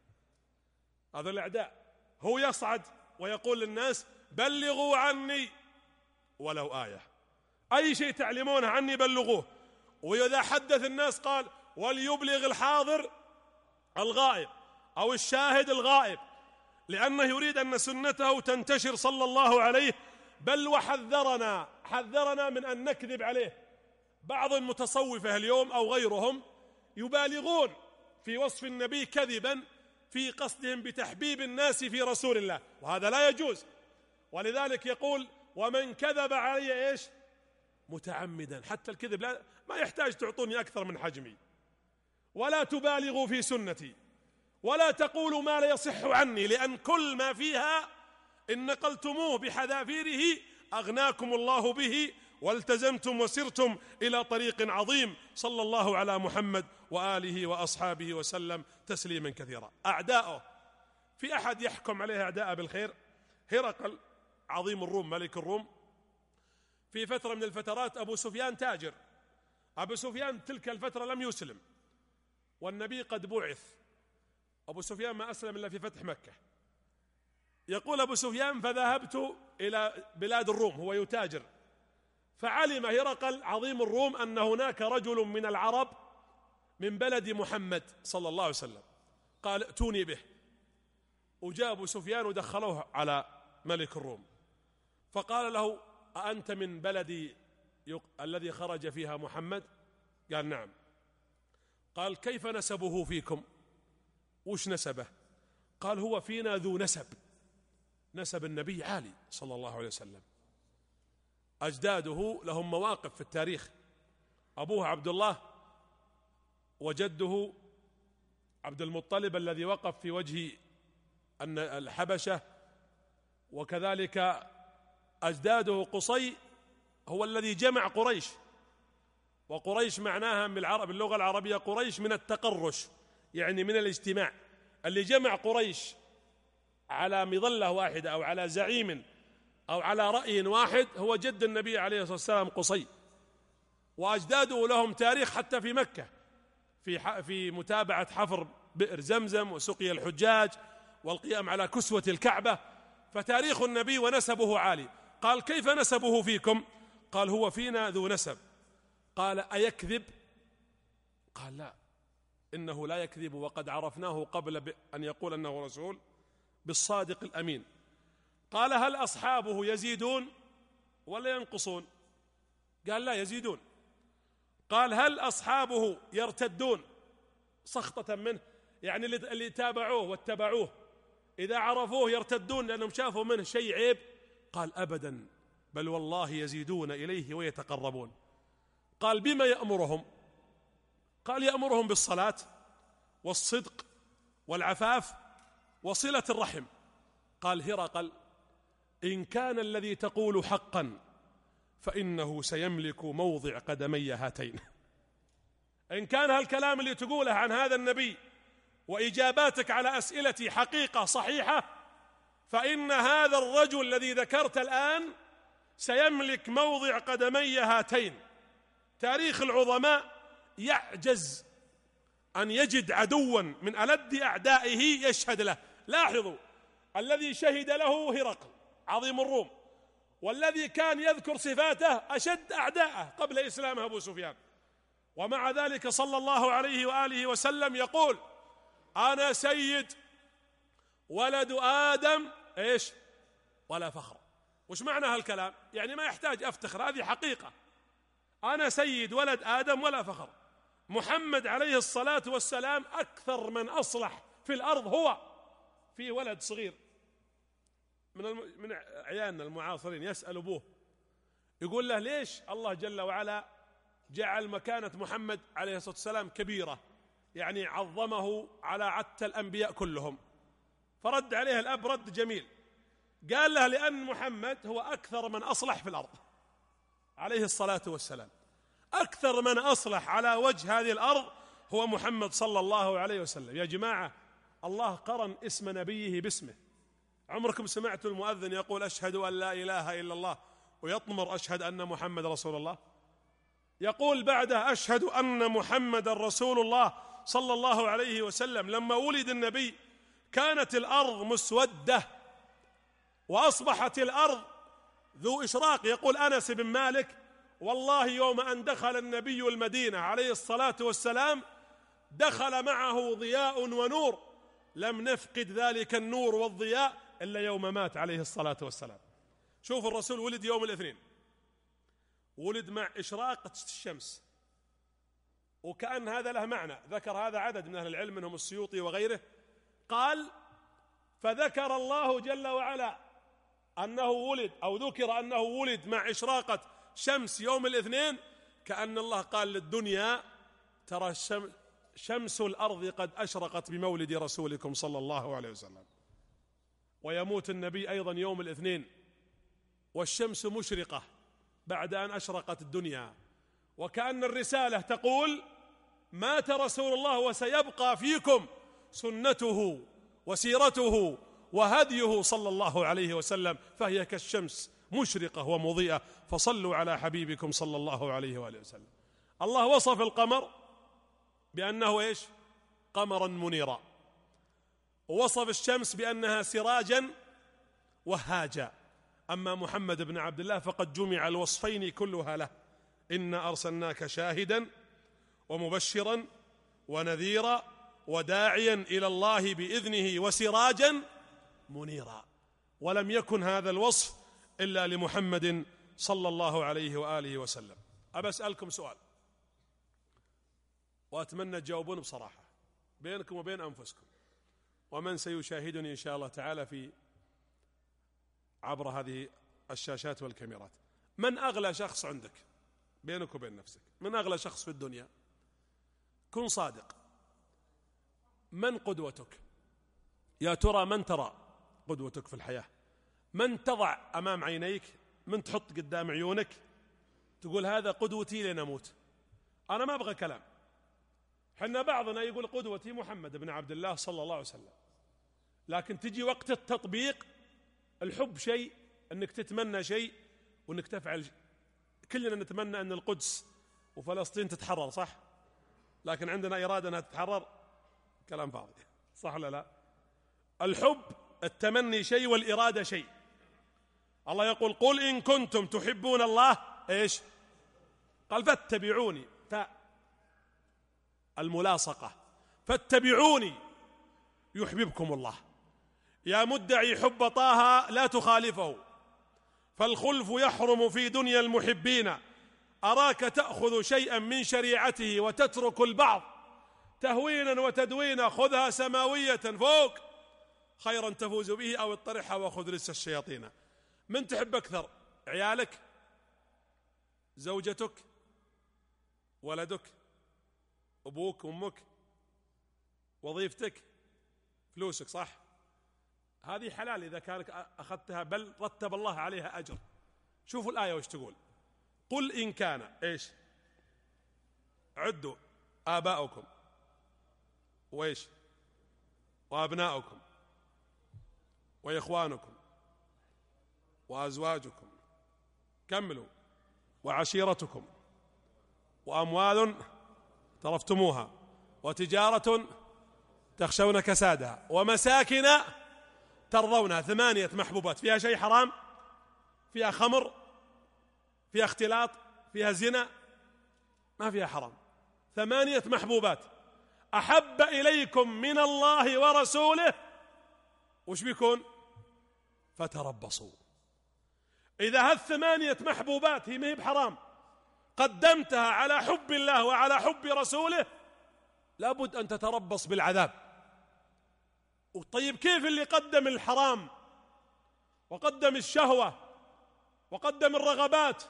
هذا الأعداء. هو يصعد ويقول للناس: بلغوا عني ولو آية، أي شيء تعلمونه عني بلغوه. وإذا حدث الناس قال: وليبلغ الحاضر الغائب أو الشاهد الغائب، لأنه يريد أن سنته تنتشر صلى الله عليه. بل وحذرنا حذرنا من أن نكذب عليه. بعض المتصوفة اليوم أو غيرهم يبالغون في وصف النبي كذبا في قصدهم بتحبيب الناس في رسول الله، وهذا لا يجوز. ولذلك يقول: ومن كذب علي إيش متعمدا. حتى الكذب لا، ما يحتاج تعطوني أكثر من حجمي، ولا تبالغوا في سنتي، ولا تقولوا ما لا يصح عني، لأن كل ما فيها إن نقلتموه بحذافيره أغناكم الله به، والتزمتم وسرتم إلى طريق عظيم. صلى الله على محمد وآله وأصحابه وسلم تسليما كثيرا. أعداؤه، في أحد يحكم عليه أعداء بالخير؟ هرقل عظيم الروم ملك الروم، في فترة من الفترات أبو سفيان تاجر، أبو سفيان تلك الفترة لم يسلم، والنبي قد بعث. أبو سفيان ما أسلم إلا في فتح مكة. يقول أبو سفيان: فذهبت إلى بلاد الروم، هو يتاجر، فعلم هرقل عظيم الروم أن هناك رجل من العرب من بلد محمد صلى الله عليه وسلم، قال: ائتوني به. وجاء أبو سفيان ودخلوه على ملك الروم، فقال له: أأنت من بلدي يق... الذي خرج فيها محمد؟ قال: نعم. قال: كيف نسبه فيكم؟ وش نسبه؟ قال: هو فينا ذو نسب، نسب النبي عالي صلى الله عليه وسلم، أجداده لهم مواقف في التاريخ، أبوه عبد الله وجده عبد المطلب الذي وقف في وجه أن الحبشة، وكذلك أجداده قصي هو الذي جمع قريش، وقريش معناها بالعرب باللغة العربية قريش من التقرش، يعني من الاجتماع. اللي جمع قريش على مظلة واحدة أو على زعيم أو على رأي واحد هو جد النبي عليه الصلاة والسلام قصي. وأجداده لهم تاريخ حتى في مكة، في في متابعة حفر بئر زمزم وسقي الحجاج والقيام على كسوة الكعبة، فتاريخ النبي ونسبه عالي. قال: كيف نسبه فيكم؟ قال: هو فينا ذو نسب. قال: أيكذب؟ قال: لا، إنه لا يكذب، وقد عرفناه قبل أن يقول أنه رسول بالصادق الأمين. قال: هل أصحابه يزيدون ولا ينقصون؟ قال: لا، يزيدون. قال: هل أصحابه يرتدون سخطة منه؟ يعني اللي تابعوه واتبعوه إذا عرفوه يرتدون لأنهم شافوا منه شيء عيب؟ قال: أبدا، بل والله يزيدون إليه ويتقربون. قال: بما يأمرهم؟ قال: يأمرهم بالصلاة والصدق والعفاف وصلة الرحم. قال هرقل: إن كان الذي تقول حقا فإنه سيملك موضع قدمي هاتين. إن كان هالكلام اللي تقوله عن هذا النبي وإجاباتك على أسئلتي حقيقة صحيحة، فإن هذا الرجل الذي ذكرت الآن سيملك موضع قدمي هاتين. تاريخ العظماء يعجز أن يجد عدوا من ألد أعدائه يشهد له. لاحظوا، الذي شهد له هرقل عظيم الروم، والذي كان يذكر صفاته أشد أعداءه قبل إسلامه أبو سفيان، ومع ذلك صلى الله عليه وآله وسلم يقول: أنا سيد ولد آدم إيش ولا فخر. وش معنى هالكلام؟ يعني ما يحتاج أفتخر، هذه حقيقة. أنا سيد ولد آدم ولا فخر. محمد عليه الصلاة والسلام أكثر من أصلح في الأرض هو، في ولد صغير من من عيالنا المعاصرين يسأل أبوه يقول له ليش الله جل وعلا جعل مكانة محمد عليه الصلاة والسلام كبيرة، يعني عظمه على عتى الأنبياء كلهم؟ فرد عليه الأب رد جميل، قال له لأن محمد هو أكثر من أصلح في الأرض عليه الصلاة والسلام، أكثر من أصلح على وجه هذه الأرض هو محمد صلى الله عليه وسلم. يا جماعة، الله قرن اسم نبيه باسمه. عمركم سمعتوا المؤذن يقول أشهد أن لا إله إلا الله ويطمر أشهد أن محمد رسول الله؟ يقول بعده أشهد أن محمد رسول الله صلى الله عليه وسلم. لما ولد النبي كانت الأرض مسودة وأصبحت الأرض ذو إشراق. يقول أنس بن مالك والله يوم أن دخل النبي المدينة عليه الصلاة والسلام دخل معه ضياء ونور، لم نفقد ذلك النور والضياء إلا يوم مات عليه الصلاة والسلام. شوف الرسول ولد يوم الاثنين، ولد مع إشراقة الشمس، وكأن هذا له معنى. ذكر هذا عدد من أهل العلم منهم السيوطي وغيره، قال فذكر الله جل وعلا أنه ولد أو ذكر أنه ولد مع إشراقة شمس يوم الاثنين، كأن الله قال للدنيا ترى شمس الأرض قد أشرقت بمولد رسولكم صلى الله عليه وسلم. ويموت النبي أيضا يوم الاثنين والشمس مشرقة بعد أن أشرقت الدنيا، وكأن الرسالة تقول مات رسول الله وسيبقى فيكم سنته وسيرته وهديه صلى الله عليه وسلم، فهي كالشمس مشرقة ومضيئة. فصلوا على حبيبكم صلى الله عليه وآله وسلم. الله وصف القمر بأنه إيش؟ قمرا منيرا، ووصف الشمس بأنها سراجا وهاجا. أما محمد بن عبد الله فقد جمع الوصفين كلها له. إنا أرسلناك شاهدا ومبشرا ونذيرا وداعيا إلى الله بإذنه وسراجا منيرا. ولم يكن هذا الوصف إلا لمحمد صلى الله عليه وآله وسلم. أبى أسألكم سؤال وأتمنى تجاوبون بصراحة بينكم وبين أنفسكم ومن سيشاهدني إن شاء الله تعالى في عبر هذه الشاشات والكاميرات. من أغلى شخص عندك بينك وبين نفسك؟ من أغلى شخص في الدنيا؟ كن صادق. من قدوتك؟ يا ترى من ترى قدوتك في الحياة؟ من تضع أمام عينيك؟ من تحط قدام عيونك تقول هذا قدوتي لنموت؟ أنا ما أبغى كلام. حنا بعضنا يقول قدوتي محمد بن عبد الله صلى الله عليه وسلم، لكن تجي وقت التطبيق الحب شيء، أنك تتمنى شيء وأنك تفعل. كلنا نتمنى أن القدس وفلسطين تتحرر، صح؟ لكن عندنا إرادة أنها تتحرر؟ كلام فاضي، صح ولا لا؟ الحب التمني شيء والإرادة شيء. الله يقول قل إن كنتم تحبون الله إيش؟ قال فاتبعوني، فالملاصقة، فاتبعوني يحببكم الله. يا مدعي حب طه لا تخالفه، فالخلف يحرم في دنيا المحبين. أراك تأخذ شيئا من شريعته وتترك البعض، تهوينا وتدوينا، خذها سماوية فوق خيرا تفوز به، أو اطرحها وخذ لس الشياطين. من تحب أكثر؟ عيالك، زوجتك، ولدك، أبوك، أمك، وظيفتك، فلوسك، صح؟ هذه حلال إذا كانك أخذتها، بل رتب الله عليها أجر. شوفوا الآية وش تقول. قل إن كان إيش؟ عدوا آباؤكم وإيش؟ وأبناؤكم وإخوانكم وأزواجكم، كملوا، وعشيرتكم، وأموال ترفتموها، وتجارة تخشون كسادها، ومساكن ترضونها. ثمانية محبوبات. فيها شيء حرام؟ فيها خمر؟ فيها اختلاط؟ فيها زنا؟ ما فيها حرام. ثمانية محبوبات. أحب إليكم من الله ورسوله، وش بيكون؟ فتربصوا. إذا هالثمانية محبوبات هي مهب حرام قدمتها على حب الله وعلى حب رسوله، لابد أن تتربص بالعذاب. وطيب كيف اللي قدم الحرام وقدم الشهوة وقدم الرغبات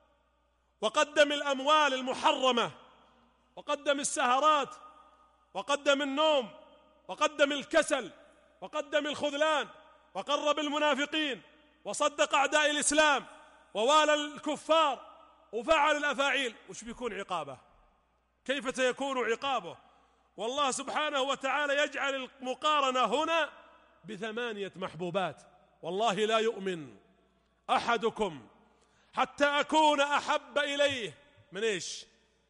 وقدم الأموال المحرمة وقدم السهرات وقدم النوم وقدم الكسل وقدم الخذلان وقرب المنافقين وصدق أعداء الإسلام ووالى الكفار وفعل الأفاعيل، وش بيكون عقابه؟ كيف سيكون عقابه؟ والله سبحانه وتعالى يجعل المقارنة هنا بثمانية محبوبات. والله لا يؤمن أحدكم حتى أكون أحب إليه من إيش؟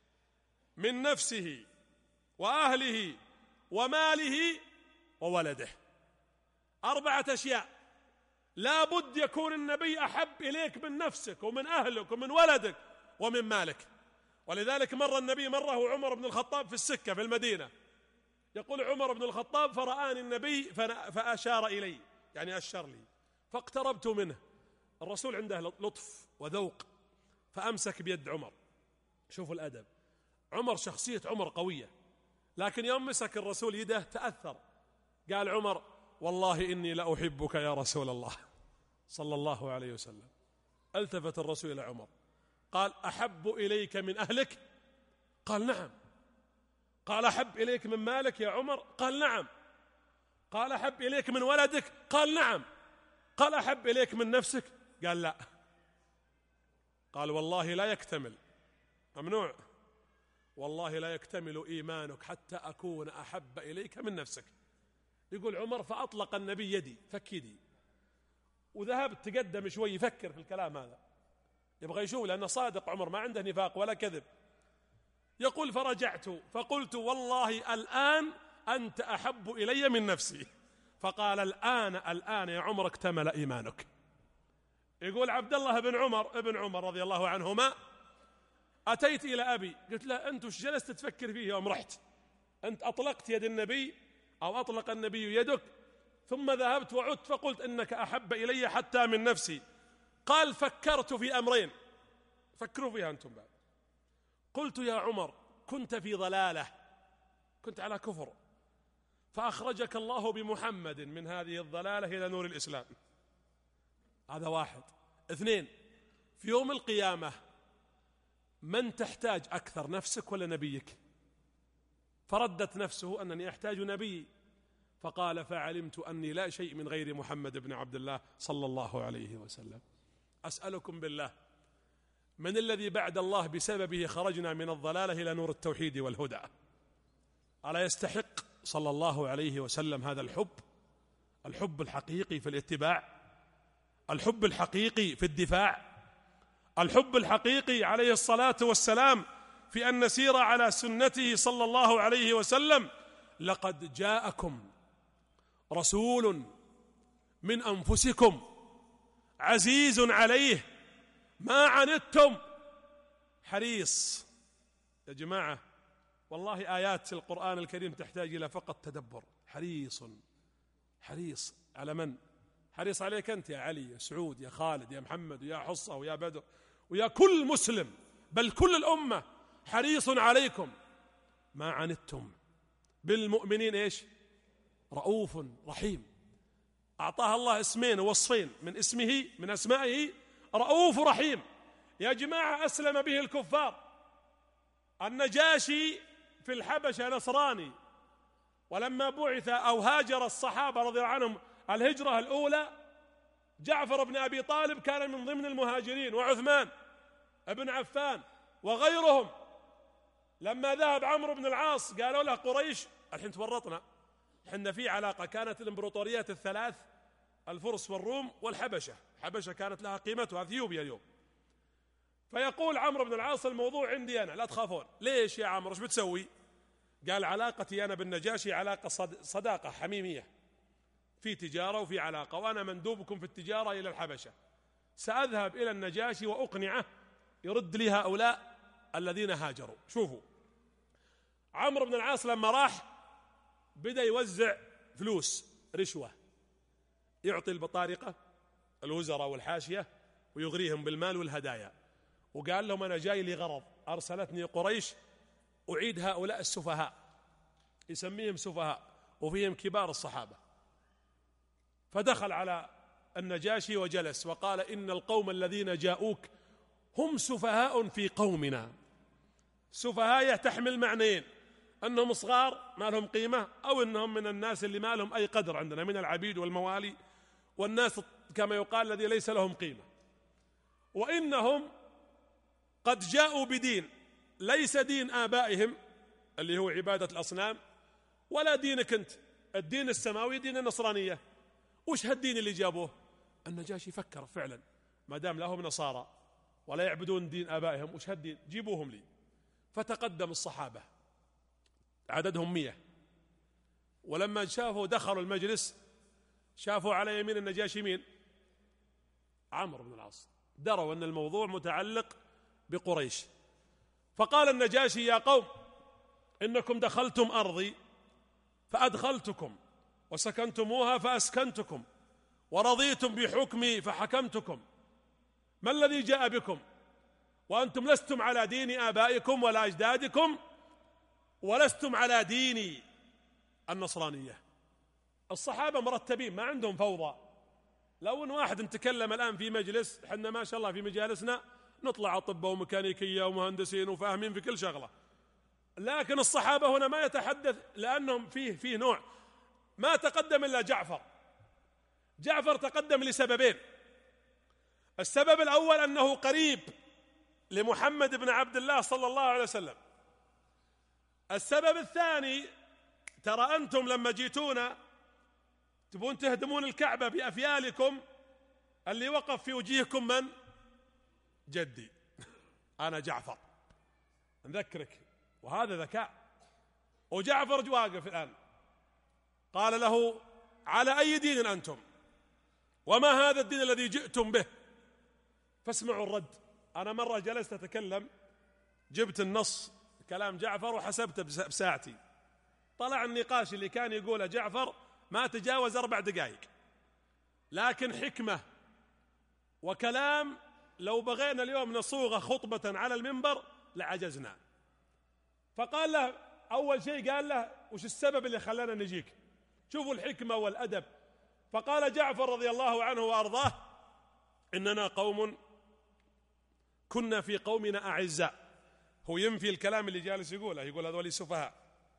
من نفسه وأهله وماله وولده. أربعة أشياء لا بد يكون النبي أحب إليك من نفسك ومن أهلك ومن ولدك ومن مالك. ولذلك مر النبي مره عمر بن الخطاب في السكة في المدينة، يقول عمر بن الخطاب فرآني النبي فأشار إلي، يعني أشار لي، فاقتربت منه. الرسول عنده لطف وذوق فأمسك بيد عمر. شوفوا الأدب، عمر شخصية عمر قوية، لكن يوم مسك الرسول يده تأثر. قال عمر والله إني لأحبك يا رسول الله صلى الله عليه وسلم. التفت الرسول إلى عمر قال أحب إليك من أهلك؟ قال نعم. قال أحب إليك من مالك يا عمر؟ قال نعم. قال أحب إليك من ولدك؟ قال نعم. قال أحب إليك من نفسك؟ قال لا. قال والله لا يكتمل، ممنوع، والله لا يكتمل إيمانك حتى أكون أحب إليك من نفسك. يقول عمر فأطلق النبي يدي، فك يدي، وذهبت تقدم شوي يفكر في الكلام هذا، يبغى يشوف لأنه صادق عمر ما عنده نفاق ولا كذب. يقول فرجعت فقلت والله الآن أنت أحب إلي من نفسي. فقال الآن الآن يا عمر اكتمل إيمانك. يقول عبد الله بن عمر ابن عمر رضي الله عنهما أتيت إلى أبي قلت له أنت وش جلست تفكر فيه يوم رحت؟ أنت أطلقت يد النبي أو أطلق النبي يدك ثم ذهبت وعدت فقلت إنك أحب إلي حتى من نفسي. قال فكرت في أمرين، فكروا فيها أنتم بعد. قلت يا عمر كنت في ضلالة، كنت على كفر، فأخرجك الله بمحمد من هذه الضلالة إلى نور الإسلام. هذا واحد. اثنين، في يوم القيامة من تحتاج أكثر، نفسك ولا نبيك؟ فردت نفسه أنني أحتاج نبي. فقال فعلمت أني لا شيء من غير محمد بن عبد الله صلى الله عليه وسلم. أسألكم بالله من الذي بعد الله بسببه خرجنا من الضلالة إلى نور التوحيد والهدى؟ ألا يستحق صلى الله عليه وسلم هذا الحب؟ الحب الحقيقي في الاتباع، الحب الحقيقي في الدفاع، الحب الحقيقي عليه الصلاة والسلام في أن نسير على سنته صلى الله عليه وسلم. لقد جاءكم رسول من أنفسكم عزيز عليه ما عنتم حريص. يا جماعة والله آيات القرآن الكريم تحتاج إلى فقط تدبر. حريص، حريص على من؟ حريص عليك أنت يا علي، يا سعود، يا خالد، يا محمد، ويا حصة، ويا بدر، ويا كل مسلم، بل كل الأمة. حريص عليكم ما عنتم بالمؤمنين إيش؟ رؤوف رحيم. أعطاها الله اسمين ووصفين من اسمه من أسمائه رؤوف رحيم. يا جماعة أسلم به الكفار. النجاشي في الحبشة نصراني، ولما بعث أو هاجر الصحابة رضي الله عنهم الهجرة الأولى جعفر بن أبي طالب كان من ضمن المهاجرين، وعثمان ابن عفان وغيرهم. لما ذهب عمرو بن العاص قالوا له قريش الحين تورطنا، حنا في علاقة، كانت الإمبراطوريات الثلاث الفرس والروم والحبشة، حبشة كانت لها قيمتها اثيوبيا اليوم. فيقول عمرو بن العاص الموضوع عندي أنا، لا تخافون. ليش يا عمرو ايش بتسوي؟ قال علاقتي أنا بالنجاشي علاقة صداقة حميمية، في تجارة وفي علاقة، وأنا مندوبكم في التجارة إلى الحبشة، سأذهب إلى النجاشي وأقنعه يرد لي هؤلاء الذين هاجروا. شوفوا عمرو بن العاص لما راح بدأ يوزع فلوس رشوة، يعطي البطارقة الوزراء والحاشية ويغريهم بالمال والهدايا، وقال لهم أنا جاي لي غرض، أرسلتني قريش أعيد هؤلاء السفهاء، يسميهم سفهاء وفيهم كبار الصحابة. فدخل على النجاشي وجلس وقال: إن القوم الذين جاءوك هم سفهاء في قومنا. سفهاء تحمل معنيين: أنهم صغار ما لهم قيمة، أو أنهم من الناس اللي ما لهم أي قدر عندنا من العبيد والموالي والناس كما يقال الذي ليس لهم قيمة. وإنهم قد جاءوا بدين ليس دين آبائهم اللي هو عبادة الأصنام، ولا دينك أنت، الدين السماوي دين النصرانية. وش هالدين اللي جابوه؟ النجاشي فكر فعلا، ما دام لهم نصارى ولا يعبدون دين آبائهم، وش هالدين؟ جيبوهم لي. فتقدم الصحابة عددهم مية، ولما شافوا دخلوا المجلس شافوا على يمين النجاشي مين؟ عمرو بن العاص. دروا أن الموضوع متعلق بقريش. فقال النجاشي: يا قوم، إنكم دخلتم أرضي فأدخلتكم، وسكنتموها فأسكنتكم، ورضيتم بحكمي فحكمتكم. ما الذي جاء بكم وأنتم لستم على دين آبائكم ولا أجدادكم، ولستم على دين النصرانية؟ الصحابة مرتبين، ما عندهم فوضى. لو أن واحد نتكلم الآن في مجلس، حنا ما شاء الله في مجالسنا نطلع أطباء وميكانيكية ومهندسين وفاهمين في كل شغلة، لكن الصحابة هنا ما يتحدث، لأنهم فيه فيه نوع. ما تقدم إلا جعفر. جعفر تقدم لسببين: السبب الأول أنه قريب لمحمد بن عبد الله صلى الله عليه وسلم. السبب الثاني: ترى أنتم لما جيتونا تبون تهدمون الكعبة بأفيالكم، اللي وقف في وجيهكم من؟ جدي أنا جعفر، نذكرك. وهذا ذكاء. وجعفر واقف الآن، قال له: على أي دين أنتم؟ وما هذا الدين الذي جئتم به؟ فاسمعوا الرد. أنا مرة جلست أتكلم، جبت النص كلام جعفر وحسبته بساعتي، طلع النقاش اللي كان يقوله جعفر ما تجاوز أربع دقائق، لكن حكمة وكلام لو بغينا اليوم نصوغ خطبة على المنبر لعجزنا. فقال له أول شيء، قال له: وش السبب اللي خلانا نجيك؟ شوفوا الحكمة والأدب. فقال جعفر رضي الله عنه وأرضاه: إننا قوم كنا في قومنا أعزاء. هو ينفي الكلام اللي جالس يقوله، يقول هذول سفهاء.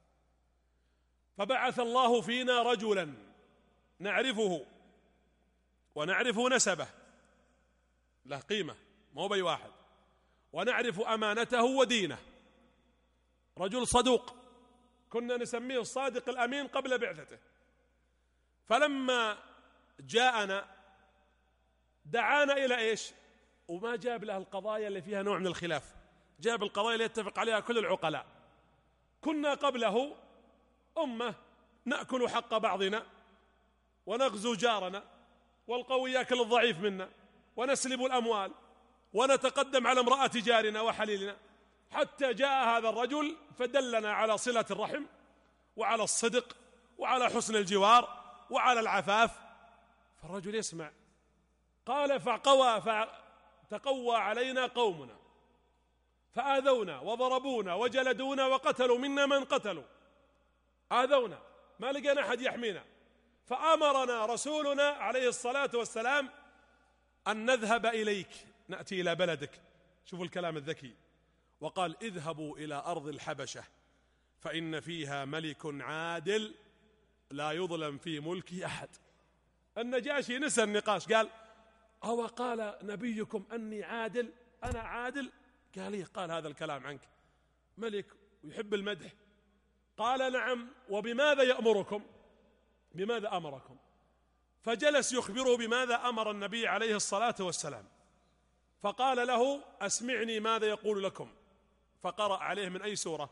فبعث الله فينا رجلا نعرفه ونعرف نسبه، له قيمة، ما هو بي واحد، ونعرف أمانته ودينه، رجل صدوق، كنا نسميه الصادق الأمين قبل بعثته. فلما جاءنا دعانا إلى إيش؟ وما جاب له القضايا اللي فيها نوع من الخلاف، جاب القضايا اللي يتفق عليها كل العقلاء. كنا قبله أمة نأكل حق بعضنا ونغزو جارنا، والقوي يأكل الضعيف منا، ونسلب الأموال، ونتقدم على امرأة جارنا وحليلنا، حتى جاء هذا الرجل فدلنا على صلة الرحم وعلى الصدق وعلى حسن الجوار وعلى العفاف. فالرجل يسمع. قال: فقوى فتقوى علينا قومنا فآذونا وضربونا وجلدونا وقتلوا منا من قتلوا، آذونا، ما لقينا أحد يحمينا. فأمرنا رسولنا عليه الصلاة والسلام أن نذهب إليك، نأتي إلى بلدك. شوفوا الكلام الذكي. وقال: اذهبوا إلى أرض الحبشة فإن فيها ملك عادل لا يظلم في ملكه أحد. النجاشي نسى النقاش، قال: أو قال نبيكم أني عادل؟ أنا عادل؟ قال: إيه. قال: هذا الكلام عنك، ملك ويحب المدح. قال: نعم، وبماذا يأمركم؟ بماذا أمركم؟ فجلس يخبره بماذا أمر النبي عليه الصلاة والسلام. فقال له: أسمعني ماذا يقول لكم. فقرأ عليه من أي سورة؟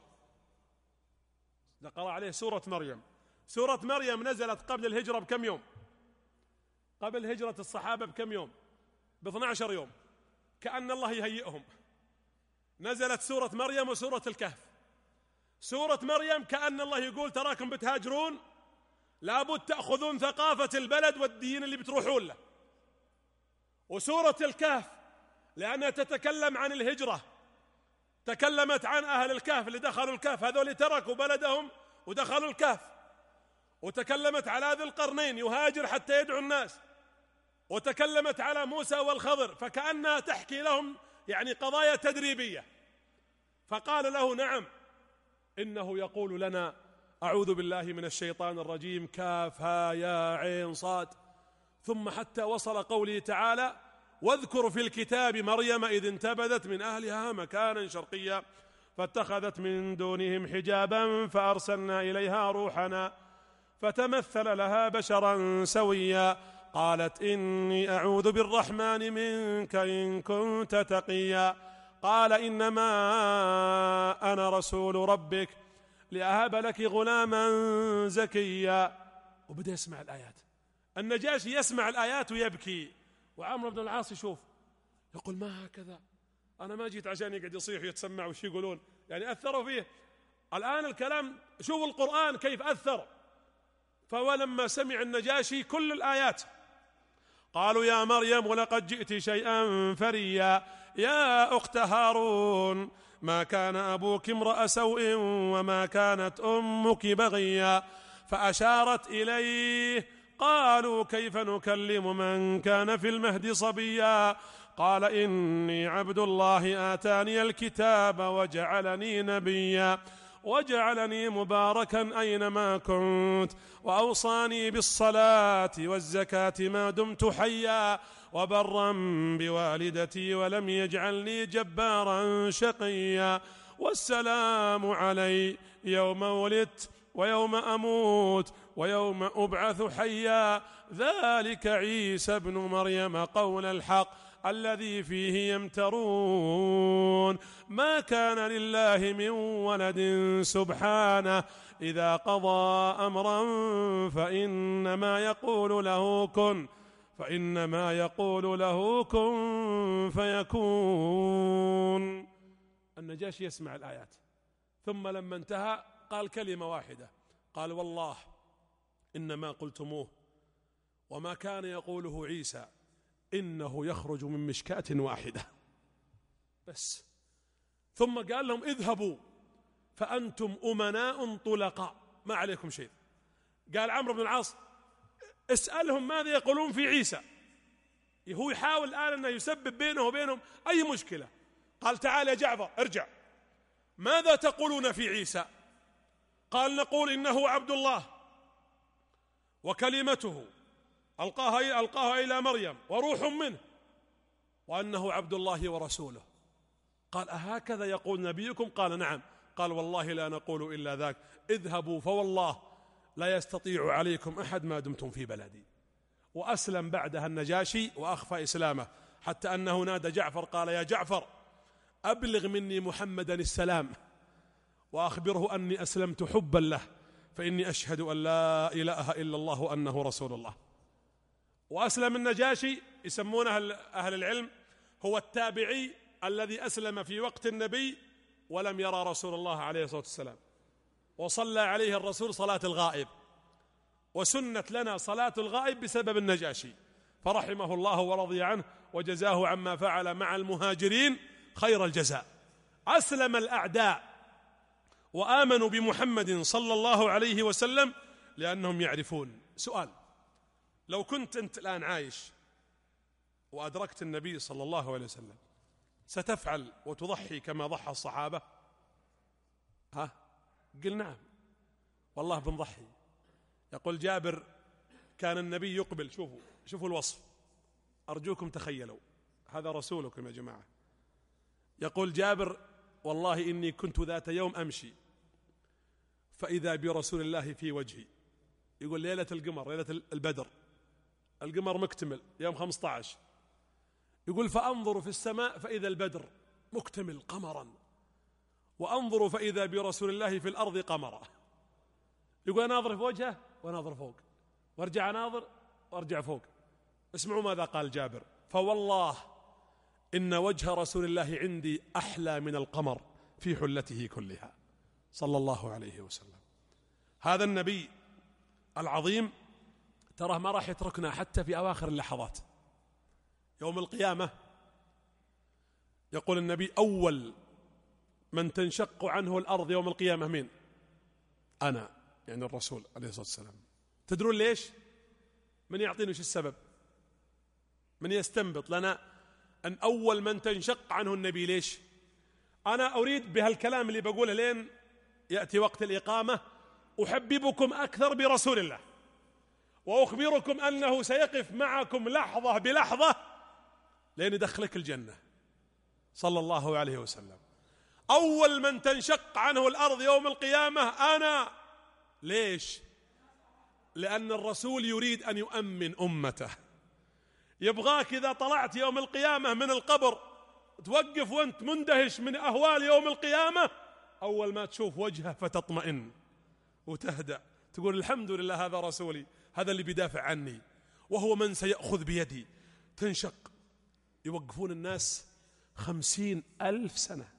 قرأ عليه سورة مريم. سورة مريم نزلت قبل الهجرة بكم يوم؟ قبل هجرة الصحابة بكم يوم؟ باثنى عشر يوم، كأن الله يهيئهم. نزلت سورة مريم وسورة الكهف. سورة مريم كأن الله يقول: تراكم بتهاجرون، لابد تأخذون ثقافة البلد والدين اللي بتروحون له. وسورة الكهف لأنها تتكلم عن الهجرة، تكلمت عن أهل الكهف اللي دخلوا الكهف، هذول تركوا بلدهم ودخلوا الكهف. وتكلمت على ذي القرنين يهاجر حتى يدعو الناس. وتكلمت على موسى والخضر، فكأنها تحكي لهم يعني قضايا تدريبية. فقال له: نعم، إنه يقول لنا أعوذ بالله من الشيطان الرجيم كاف ها يا عين صاد، ثم حتى وصل قوله تعالى: واذكر في الكتاب مريم إذ انتبذت من أهلها مكانا شرقيا فاتخذت من دونهم حجابا فأرسلنا إليها روحنا فتمثل لها بشرا سويا قالت إني أعوذ بالرحمن منك إن كنت تقيا قال إنما أنا رسول ربك لأهب لك غلاما زكيا. وبدأ يسمع الآيات. النجاشي يسمع الآيات ويبكي، وعمرو بن العاص يشوف يقول: ما هكذا، أنا ما جيت عشان يقعد يصيح ويتسمع وش يقولون، يعني أثروا فيه. الآن الكلام، شوف القرآن كيف أثر. فولما سمع النجاشي كل الآيات قالوا: يا مريم ولقد جئت شيئا فريا يا أخت هارون ما كان أبوك امرأ سوء وما كانت أمك بغيا. فأشارت إليه قالوا: كيف نكلم من كان في المهد صبيا قال إني عبد الله آتاني الكتاب وجعلني نبيا وجعلني مباركا أينما كنت وأوصاني بالصلاة والزكاة ما دمت حيا وبرا بوالدتي ولم يجعلني جبارا شقيا والسلام علي يوم ولدت ويوم أموت ويوم أبعث حيا ذلك عيسى ابن مريم قول الحق الذي فيه يمترون ما كان لله من ولد سبحانه إذا قضى أمرا فإنما يقول له كن فإنما يقول له كن فيكون. النجاشي يسمع الآيات، ثم لما انتهى قال كلمة واحدة، قال: والله إنما قلتموه وما كان يقوله عيسى إنه يخرج من مشكاة واحدة بس. ثم قال لهم: اذهبوا فأنتم أمناء طلقاء ما عليكم شيء. قال عمرو بن العاص: اسألهم ماذا يقولون في عيسى. هو يحاول الآن أنه يسبب بينه وبينهم أي مشكلة. قال: تعال يا جعفر ارجع، ماذا تقولون في عيسى؟ قال: نقول إنه عبد الله وكلمته ألقاها, ألقاها إلى مريم وروح منه وأنه عبد الله ورسوله. قال: أهكذا يقول نبيكم؟ قال: نعم. قال: والله لا نقول إلا ذاك، اذهبوا فوالله لا يستطيع عليكم أحد ما دمتم في بلدي. وأسلم بعدها النجاشي وأخفى إسلامه، حتى أنه نادى جعفر قال: يا جعفر أبلغ مني محمدا السلام وأخبره أني أسلمت حبا له فإني أشهد أن لا إله إلا الله وأنه رسول الله. وأسلم النجاشي، يسمونه أهل العلم هو التابعي الذي أسلم في وقت النبي ولم يرى رسول الله عليه الصلاة والسلام، وصلى عليه الرسول صلاة الغائب، وسنت لنا صلاة الغائب بسبب النجاشي، فرحمه الله ورضي عنه وجزاه عما فعل مع المهاجرين خير الجزاء. أسلم الأعداء وآمنوا بمحمد صلى الله عليه وسلم لأنهم يعرفون. سؤال: لو كنت أنت الآن عايش وأدركت النبي صلى الله عليه وسلم ستفعل وتضحي كما ضحى الصحابة؟ ها؟ قل نعم والله بنضحي. يقول جابر: كان النبي يقبل، شوفوا شوفوا الوصف، أرجوكم تخيلوا، هذا رسولكم يا جماعة. يقول جابر: والله إني كنت ذات يوم أمشي فإذا برسول الله في وجهي. يقول ليلة القمر، ليلة البدر، القمر مكتمل يوم خمسة عشر. يقول: فأنظر في السماء فإذا البدر مكتمل قمرا، وأنظر فإذا برسول الله في الأرض قمرا. يقول: أناظر في وجهه وناظر فوق، وارجع أناظر وارجع فوق. اسمعوا ماذا قال جابر: فوالله إن وجه رسول الله عندي أحلى من القمر في حلته كلها صلى الله عليه وسلم. هذا النبي العظيم ترى ما راح يتركنا حتى في أواخر اللحظات. يوم القيامة يقول النبي: أول من تنشق عنه الأرض يوم القيامة مين؟ أنا، يعني الرسول عليه الصلاة والسلام. تدرون ليش؟ من يعطيني وش السبب؟ من يستنبط لنا أن أول من تنشق عنه النبي؟ ليش؟ أنا أريد بهالكلام اللي بقوله لين يأتي وقت الإقامة أحببكم أكثر برسول الله، وأخبركم أنه سيقف معكم لحظة بلحظة لين يدخلك الجنة صلى الله عليه وسلم. أول من تنشق عنه الأرض يوم القيامة أنا. ليش؟ لأن الرسول يريد أن يؤمن أمته، يبغاك إذا طلعت يوم القيامة من القبر توقف وانت مندهش من أهوال يوم القيامة، أول ما تشوف وجهه فتطمئن وتهدأ، تقول الحمد لله هذا رسولي، هذا اللي بيدافع عني، وهو من سيأخذ بيدي. تنشق، يوقفون الناس خمسين ألف سنة،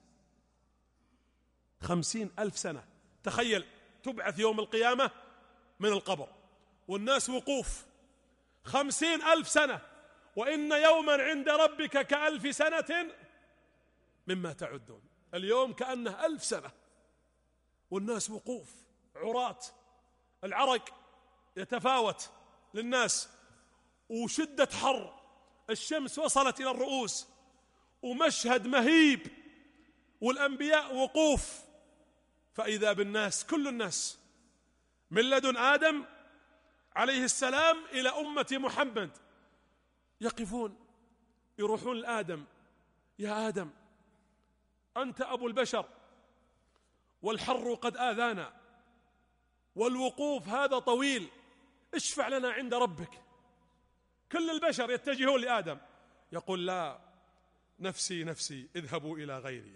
خمسين ألف سنة. تخيل تبعث يوم القيامة من القبر والناس وقوف خمسين ألف سنة، وإن يوما عند ربك كألف سنة مما تعدون. اليوم كأنه ألف سنة والناس وقوف عراة، العرق يتفاوت للناس، وشدة حر، الشمس وصلت إلى الرؤوس، ومشهد مهيب، والأنبياء وقوف. فإذا بالناس كل الناس من لدن آدم عليه السلام إلى أمة محمد يقفون، يروحون لآدم: يا آدم أنت أبو البشر، والحر قد آذانا، والوقوف هذا طويل، اشفع لنا عند ربك. كل البشر يتجهون لآدم، يقول: لا، نفسي نفسي، اذهبوا إلى غيري.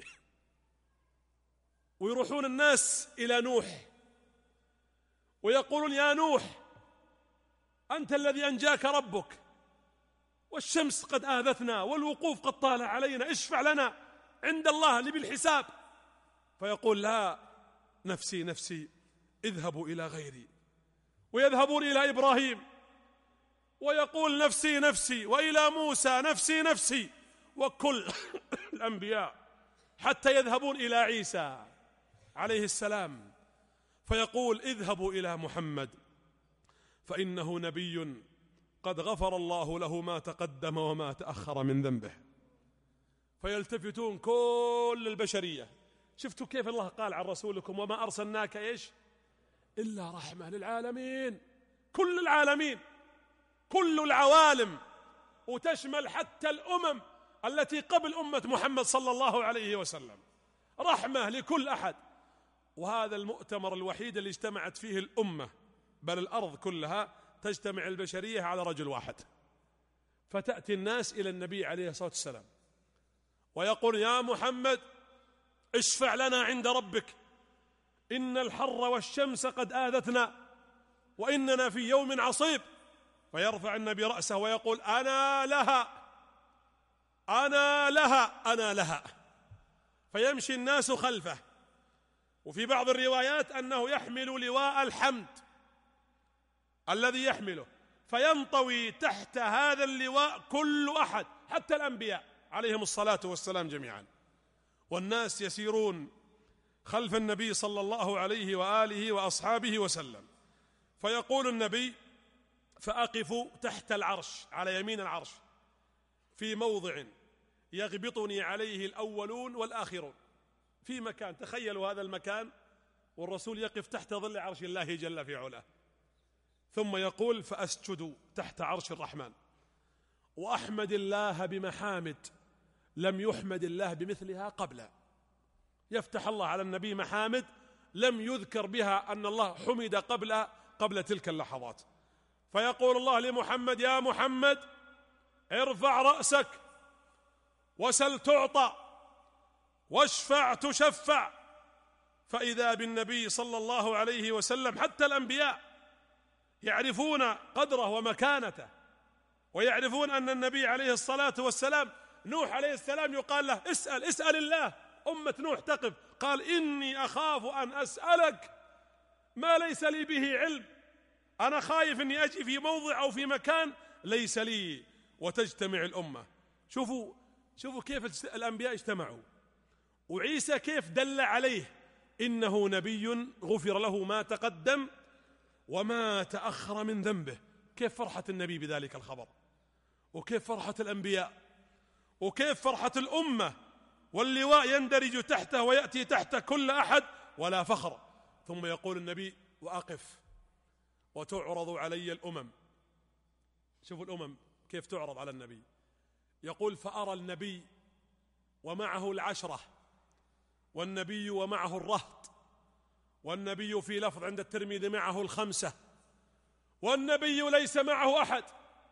ويروحون الناس إلى نوح ويقولون: يا نوح أنت الذي أنجاك ربك، والشمس قد آذتنا، والوقوف قد طال علينا، اشفع لنا عند الله اللي بالحساب. فيقول: لا، نفسي نفسي، اذهبوا إلى غيري. ويذهبون إلى إبراهيم ويقول: نفسي نفسي، وإلى موسى: نفسي نفسي، وكل الأنبياء، حتى يذهبون إلى عيسى عليه السلام فيقول: اذهبوا إلى محمد فإنه نبي قد غفر الله له ما تقدم وما تأخر من ذنبه. فيلتفتون كل البشرية. شفتوا كيف الله قال عن رسولكم: وما أرسلناك إيش إلا رحمة للعالمين. كل العالمين، كل العوالم، وتشمل حتى الأمم التي قبل أمة محمد صلى الله عليه وسلم، رحمة لكل أحد. وهذا المؤتمر الوحيد اللي اجتمعت فيه الأمة، بل الأرض كلها تجتمع البشرية على رجل واحد. فتأتي الناس إلى النبي عليه الصلاة والسلام ويقول: يا محمد اشفع لنا عند ربك، إن الحر والشمس قد آذتنا، وإننا في يوم عصيب. فيرفع النبي رأسه ويقول: أنا لها أنا لها أنا لها. فيمشي الناس خلفه. وفي بعض الروايات أنه يحمل لواء الحمد الذي يحمله، فينطوي تحت هذا اللواء كل أحد، حتى الأنبياء عليهم الصلاة والسلام جميعا. والناس يسيرون خلف النبي صلى الله عليه وآله وأصحابه وسلم. فيقول النبي: فأقف تحت العرش، على يمين العرش، في موضع يغبطني عليه الأولون والآخرون. في مكان، تخيلوا هذا المكان، والرسول يقف تحت ظل عرش الله جل في علاه. ثم يقول: فأسجد تحت عرش الرحمن وأحمد الله بمحامد لم يحمد الله بمثلها قبل. يفتح الله على النبي محامد لم يذكر بها أن الله حمد قبل قبل تلك اللحظات. فيقول الله لمحمد: يا محمد ارفع رأسك وسل تعطى واشفع تشفع. فإذا بالنبي صلى الله عليه وسلم حتى الأنبياء يعرفون قدره ومكانته، ويعرفون أن النبي عليه الصلاة والسلام، نوح عليه السلام يقال له: اسأل اسأل الله. أمة نوح تقف، قال: إني أخاف أن أسألك ما ليس لي به علم. أنا خايف أني أجي في موضع أو في مكان ليس لي. وتجتمع الأمة. شوفوا شوفوا كيف الأنبياء اجتمعوا، وعيسى كيف دل عليه إنه نبي غفر له ما تقدم وما تأخر من ذنبه. كيف فرحة النبي بذلك الخبر، وكيف فرحة الأنبياء، وكيف فرحة الأمة، واللواء يندرج تحته ويأتي تحت كل أحد ولا فخر. ثم يقول النبي: وأقف وتعرض علي الأمم. شوفوا الأمم كيف تعرض على النبي. يقول: فأرى النبي ومعه العشرة، والنبي ومعه الرهط، والنبي في لفظ عند الترمذي معه الخمسة، والنبي ليس معه أحد.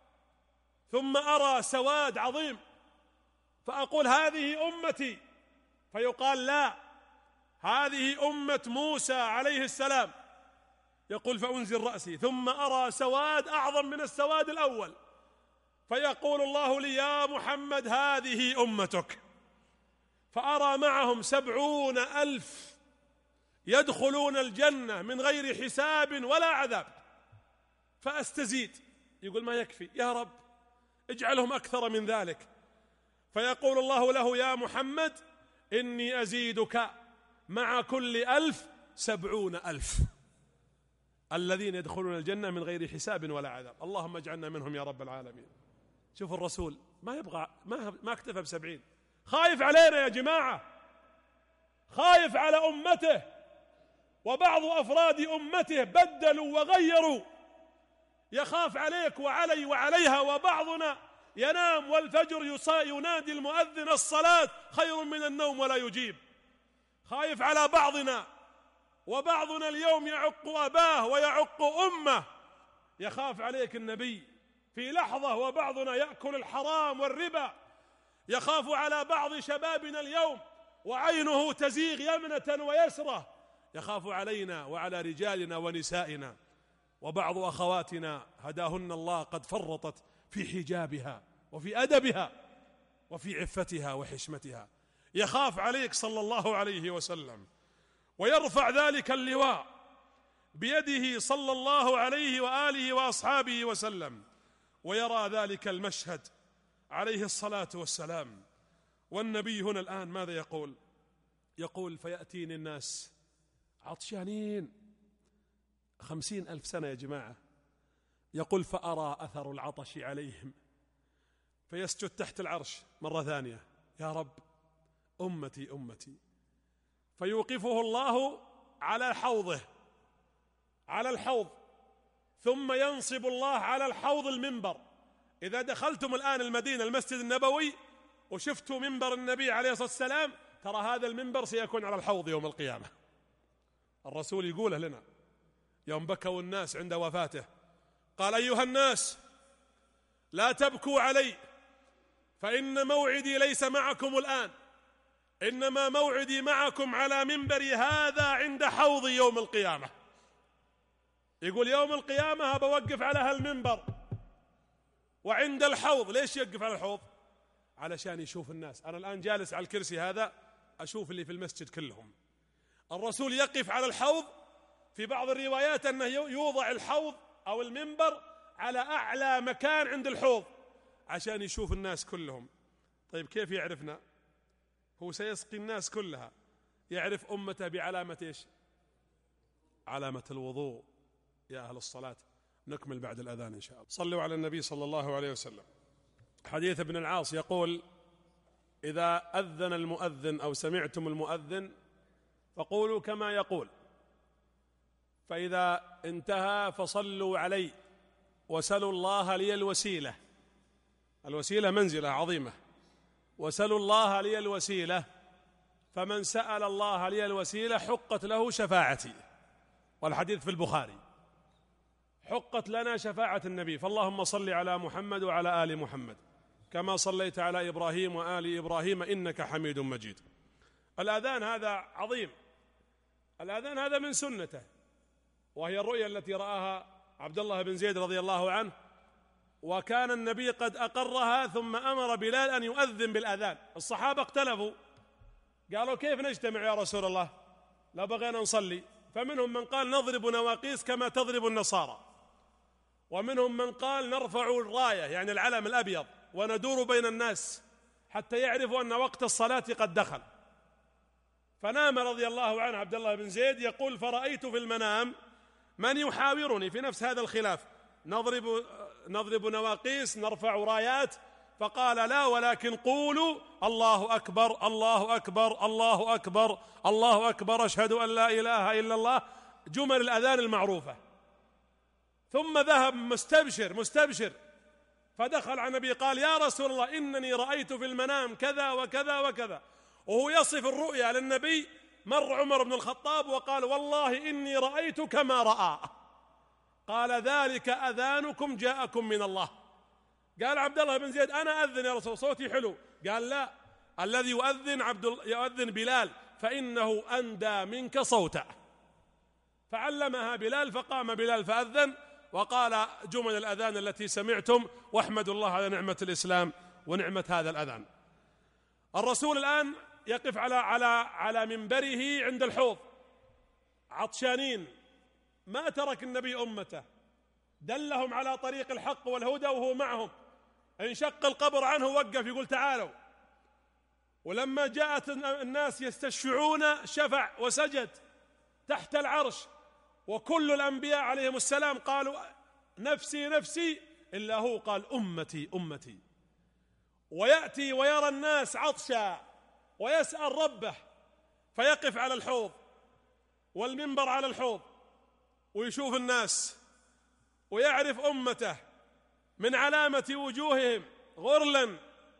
ثم أرى سواد عظيم فأقول: هذه أمتي. فيقال: لا، هذه أمة موسى عليه السلام. يقول: فأنزل رأسي ثم أرى سواد أعظم من السواد الأول، فيقول الله لي: يا محمد هذه أمتك. فأرى معهم سبعون ألف يدخلون الجنة من غير حساب ولا عذاب، فأستزيد. يقول: ما يكفي يا رب، اجعلهم أكثر من ذلك. فيقول الله له: يا محمد إني أزيدك مع كل ألف سبعون ألف الذين يدخلون الجنة من غير حساب ولا عذاب. اللهم اجعلنا منهم يا رب العالمين. شوف الرسول ما يبغى، ما ما اكتفى بسبعين، خايف علينا يا جماعة، خايف على أمته. وبعض أفراد أمته بدلوا وغيروا، يخاف عليك وعلي وعليها. وبعضنا ينام والفجر ينادي المؤذن: الصلاة خير من النوم، ولا يجيب. خايف على بعضنا، وبعضنا اليوم يعق أباه ويعق أمه. يخاف عليك النبي في لحظة، وبعضنا يأكل الحرام والربا. يخاف على بعض شبابنا اليوم وعينه تزيغ يمنة ويسرة. يخاف علينا وعلى رجالنا ونسائنا. وبعض أخواتنا هداهن الله قد فرطت في حجابها وفي أدبها وفي عفتها وحشمتها. يخاف عليك صلى الله عليه وسلم، ويرفع ذلك اللواء بيده صلى الله عليه وآله وأصحابه وسلم، ويرى ذلك المشهد عليه الصلاة والسلام. والنبي هنا الآن ماذا يقول؟ يقول: فيأتيني الناس عطشانين، خمسين ألف سنة يا جماعة. يقول: فأرى أثر العطش عليهم، فيسجد تحت العرش مرة ثانية: يا رب أمتي أمتي. فيوقفه الله على حوضه، على الحوض، ثم ينصب الله على الحوض المنبر. إذا دخلتم الآن المدينة المسجد النبوي وشفتوا منبر النبي عليه الصلاة والسلام، ترى هذا المنبر سيكون على الحوض يوم القيامة. الرسول يقوله لنا يوم بكوا الناس عند وفاته، قال: أيها الناس لا تبكوا علي، فإن موعدي ليس معكم الآن، إنما موعدي معكم على منبري هذا عند حوضي يوم القيامة. يقول يوم القيامة بوقف على هالمنبر وعند الحوض. ليش يقف على الحوض؟ علشان يشوف الناس. أنا الآن جالس على الكرسي هذا أشوف اللي في المسجد كلهم. الرسول يقف على الحوض، في بعض الروايات أنه يوضع الحوض أو المنبر على أعلى مكان عند الحوض عشان يشوف الناس كلهم. طيب كيف يعرفنا؟ هو سيسقي الناس كلها، يعرف أمته بعلامة إيش؟ علامة الوضوء. يا أهل الصلاة نكمل بعد الأذان إن شاء الله. صلوا على النبي صلى الله عليه وسلم. حديث ابن العاص يقول: إذا أذن المؤذن أو سمعتم المؤذن فقولوا كما يقول، فإذا انتهى فصلوا علي وسلوا الله لي الوسيلة. الوسيلة منزلة عظيمة. وسلوا الله لي الوسيلة، فمن سأل الله لي الوسيلة حقت له شفاعتي. والحديث في البخاري. حقت لنا شفاعة النبي، فاللهم صل على محمد وعلى آل محمد كما صليت على إبراهيم وآل إبراهيم إنك حميد مجيد. الآذان هذا عظيم، الآذان هذا من سنته، وهي الرؤيا التي رآها عبد الله بن زيد رضي الله عنه، وكان النبي قد أقرها ثم أمر بلال أن يؤذن بالآذان. الصحابة اختلفوا، قالوا: كيف نجتمع يا رسول الله لو بغينا نصلي؟ فمنهم من قال: نضرب نواقيس كما تضرب النصارى، ومنهم من قال: نرفع الراية يعني العلم الأبيض وندور بين الناس حتى يعرفوا أن وقت الصلاة قد دخل. فنام رضي الله عنه عبد الله بن زيد، يقول: فرأيت في المنام من يحاورني في نفس هذا الخلاف، نضرب نضرب نواقيس نرفع رايات، فقال لا، ولكن قولوا الله أكبر الله أكبر الله أكبر الله أكبر أشهد أن لا إله إلا الله، جمل الأذان المعروفة. ثم ذهب مستبشر مستبشر فدخل على النبي قال يا رسول الله إنني رأيت في المنام كذا وكذا وكذا، وهو يصف الرؤيا للنبي. مر عمر بن الخطاب وقال والله إني رأيت كما رأى. قال ذلك أذانكم جاءكم من الله. قال عبد الله بن زيد أنا أذن يا رسول، صوتي حلو. قال لا، الذي يؤذن عبد يؤذن بلال فإنه أندى منك صوتا. فعلمها بلال، فقام بلال فأذن وقال جمل الأذان التي سمعتم، واحمدوا الله على نعمة الإسلام ونعمة هذا الأذان. الرسول الآن يقف على على على منبره عند الحوض، عطشانين، ما ترك النبي أمته، دلهم على طريق الحق والهدى وهو معهم. انشق القبر عنه وقف يقول تعالوا. ولما جاءت الناس يستشفعون شفع وسجد تحت العرش، وكل الأنبياء عليهم السلام قالوا نفسي نفسي، إلا هو قال أمتي أمتي. ويأتي ويرى الناس عطشا ويسأل ربه، فيقف على الحوض والمنبر على الحوض ويشوف الناس ويعرف أمته من علامة وجوههم غرلا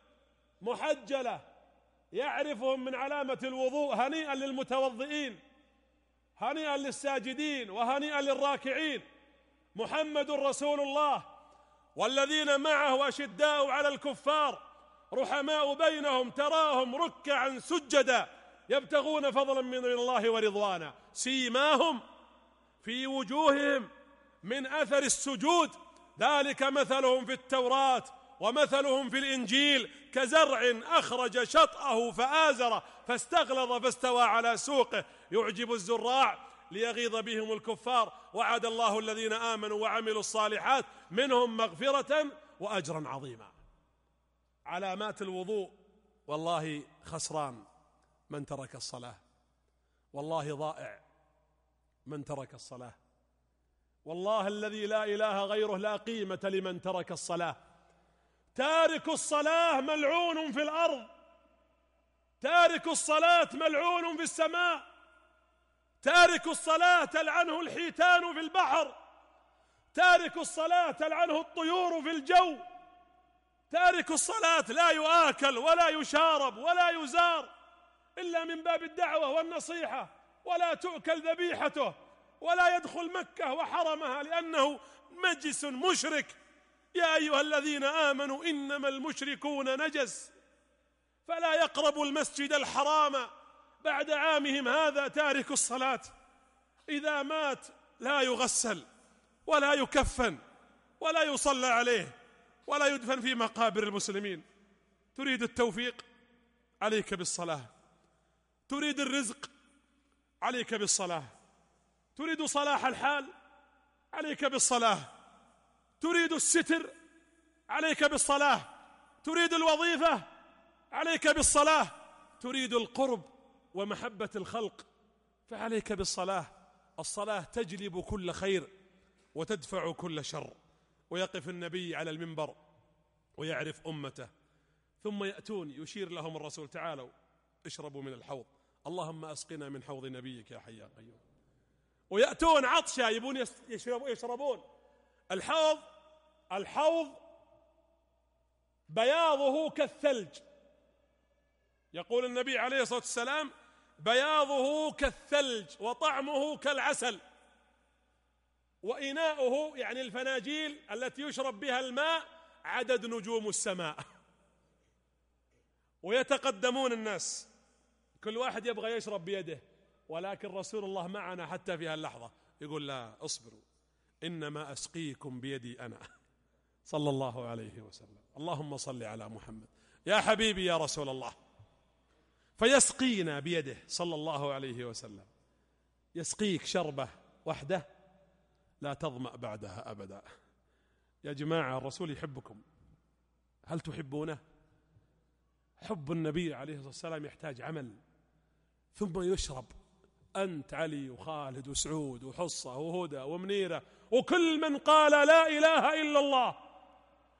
محجلة، يعرفهم من علامة الوضوء. هنيئا للمتوضئين، هنيئا للساجدين، وهنيئا للراكعين. محمد رسول الله، والذين معه أشداء على الكفار رحماء بينهم، تراهم ركعا سجدا يبتغون فضلا من الله ورضوانا، سيماهم في وجوههم من أثر السجود، ذلك مثلهم في التوراة ومثلهم في الإنجيل كزرع أخرج شطأه فآزره فاستغلظ فاستوى على سوقه يعجب الزراع ليغيظ بهم الكفار. وعد الله الذين آمنوا وعملوا الصالحات منهم مغفرة وأجرا عظيما. علامات الوضوء، والله خسران من ترك الصلاة، والله ضائع من ترك الصلاة، والله الذي لا إله غيره لا قيمة لمن ترك الصلاة. تارك الصلاة ملعون في الأرض، تارك الصلاة ملعون في السماء، تارك الصلاة تلعنه الحيتان في البحر، تارك الصلاة تلعنه الطيور في الجو، تارك الصلاة لا يؤكل ولا يشارب ولا يزار إلا من باب الدعوة والنصيحة، ولا تؤكل ذبيحته، ولا يدخل مكة وحرمها لأنه مجس مشرك. يا أيها الذين آمنوا إنما المشركون نجس فلا يقربوا المسجد الحرام بعد عامهم هذا. تارك الصلاة إذا مات لا يغسل ولا يكفن ولا يصلى عليه ولا يدفن في مقابر المسلمين. تريد التوفيق عليك بالصلاة، تريد الرزق عليك بالصلاة، تريد صلاح الحال عليك بالصلاة، تريد الستر عليك بالصلاة، تريد الوظيفة عليك بالصلاة، تريد القرب ومحبة الخلق فعليك بالصلاة. الصلاة تجلب كل خير وتدفع كل شر. ويقف النبي على المنبر ويعرف أمته، ثم يأتون يشير لهم الرسول تعالوا اشربوا من الحوض، اللهم أسقنا من حوض نبيك يا حي يا قيوم. ويأتون عطشا يبون يشربون. الحوض الحوض بياضه كالثلج، يقول النبي عليه الصلاة والسلام بياضه كالثلج وطعمه كالعسل، وإناؤه يعني الفناجيل التي يشرب بها الماء عدد نجوم السماء. ويتقدمون الناس كل واحد يبغى يشرب بيده، ولكن رسول الله معنا حتى في هاللحظة يقول لا اصبروا إنما أسقيكم بيدي أنا صلى الله عليه وسلم. اللهم صل على محمد يا حبيبي يا رسول الله. فيسقينا بيده صلى الله عليه وسلم، يسقيك شربة وحده لا تظمأ بعدها أبدا. يا جماعة الرسول يحبكم، هل تحبونه؟ حب النبي عليه الصلاة والسلام يحتاج عمل، ثم يشرب. أنت علي وخالد وسعود وحصة وهدى ومنيرة وكل من قال لا إله إلا الله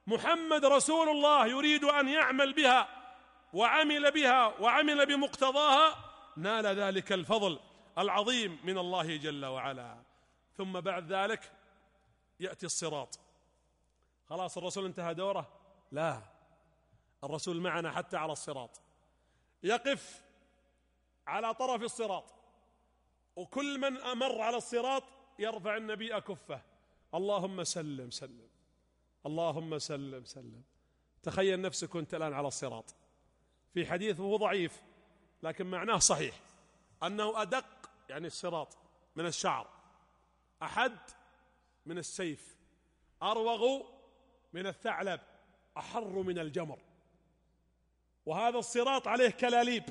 محمد رسول الله يريد أن يعمل بها وعمل بها وعمل بمقتضاها نال ذلك الفضل العظيم من الله جل وعلا. ثم بعد ذلك يأتي الصراط. خلاص الرسول انتهى دوره؟ لا، الرسول معنا حتى على الصراط، يقف على طرف الصراط، وكل من أمر على الصراط يرفع النبي أكفه: اللهم سلم سلم، اللهم سلم سلم. تخيل نفسك وانت الآن على الصراط. في حديث وهو ضعيف لكن معناه صحيح أنه أدق، يعني الصراط، من الشعر، أحد من السيف، أروغ من الثعلب، أحر من الجمر. وهذا الصراط عليه كلاليب،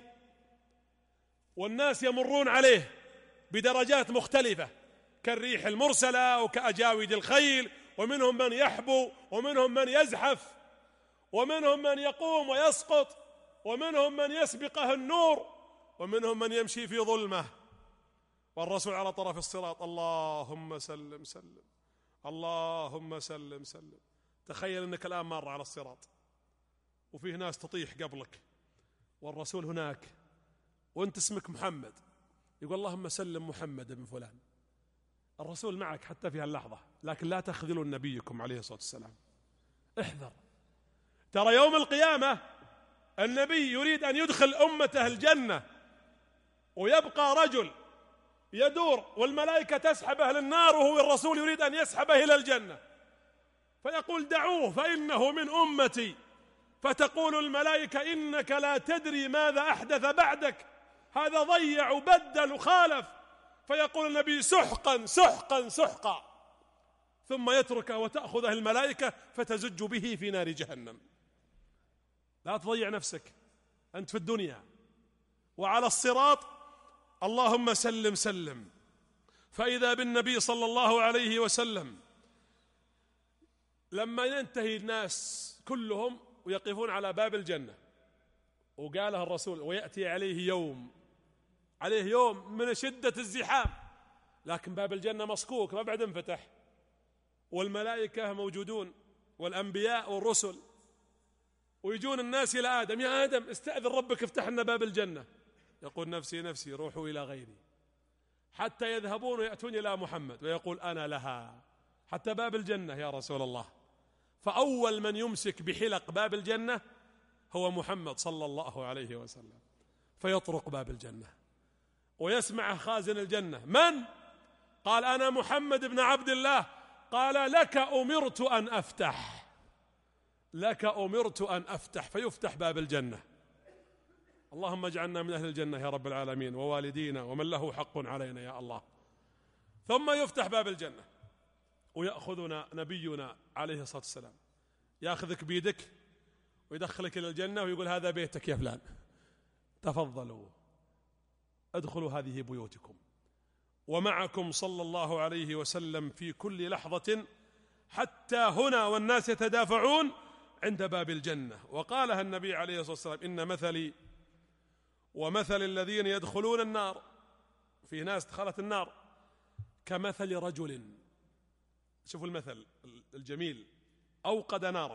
والناس يمرون عليه بدرجات مختلفة كالريح المرسلة وكأجاود الخيل، ومنهم من يحبو ومنهم من يزحف ومنهم من يقوم ويسقط ومنهم من يسبقه النور ومنهم من يمشي في ظلمه، والرسول على طرف الصراط: اللهم سلم سلم، اللهم سلم سلم. تخيل أنك الآن مار على الصراط وفيه ناس تطيح قبلك والرسول هناك وأنت اسمك محمد، يقول: اللهم سلم محمد بن فلان. الرسول معك حتى في هاللحظة، لكن لا تخذلوا نبيكم عليه الصلاة والسلام. احذر، ترى يوم القيامة النبي يريد أن يدخل أمته الجنة، ويبقى رجل يدور والملائكة تسحب أهل النار، وهو الرسول يريد أن يسحبه إلى الجنة، فيقول: دعوه فإنه من أمتي. فتقول الملائكة: إنك لا تدري ماذا أحدث بعدك، هذا ضيع وبدل وخالف. فيقول النبي: سحقا سحقا سحقا، ثم يتركه وتأخذه الملائكة فتزج به في نار جهنم. لا تضيع نفسك، أنت في الدنيا وعلى الصراط. اللهم سلم سلم. فإذا بالنبي صلى الله عليه وسلم لما ينتهي الناس كلهم ويقفون على باب الجنة، وقالها الرسول: ويأتي عليه يوم، عليه يوم من شدة الزحام، لكن باب الجنة مصكوك ما بعد انفتح، والملائكة موجودون والأنبياء والرسل، ويجون الناس إلى آدم: يا آدم استأذن ربك افتح لنا باب الجنة. يقول: نفسي نفسي، روحوا إلى غيري. حتى يذهبون ويأتون إلى محمد ويقول: أنا لها، حتى باب الجنة يا رسول الله. فأول من يمسك بحلق باب الجنة هو محمد صلى الله عليه وسلم، فيطرق باب الجنة ويسمع خازن الجنة: من؟ قال: أنا محمد بن عبد الله. قال: لك أمرت أن أفتح، لك أمرت أن أفتح. فيفتح باب الجنة. اللهم اجعلنا من أهل الجنة يا رب العالمين، ووالدينا ومن له حق علينا يا الله. ثم يفتح باب الجنة ويأخذنا نبينا عليه الصلاة والسلام، يأخذك بيدك ويدخلك إلى الجنة ويقول: هذا بيتك يا فلان، تفضلوا ادخلوا هذه بيوتكم، ومعكم صلى الله عليه وسلم في كل لحظة حتى هنا والناس يتدافعون عند باب الجنة. وقالها النبي عليه الصلاة والسلام: إن مثلي ومثل الذين يدخلون النار، في ناس دخلت النار، كمثل رجل، شوفوا المثل الجميل، أوقد نارا،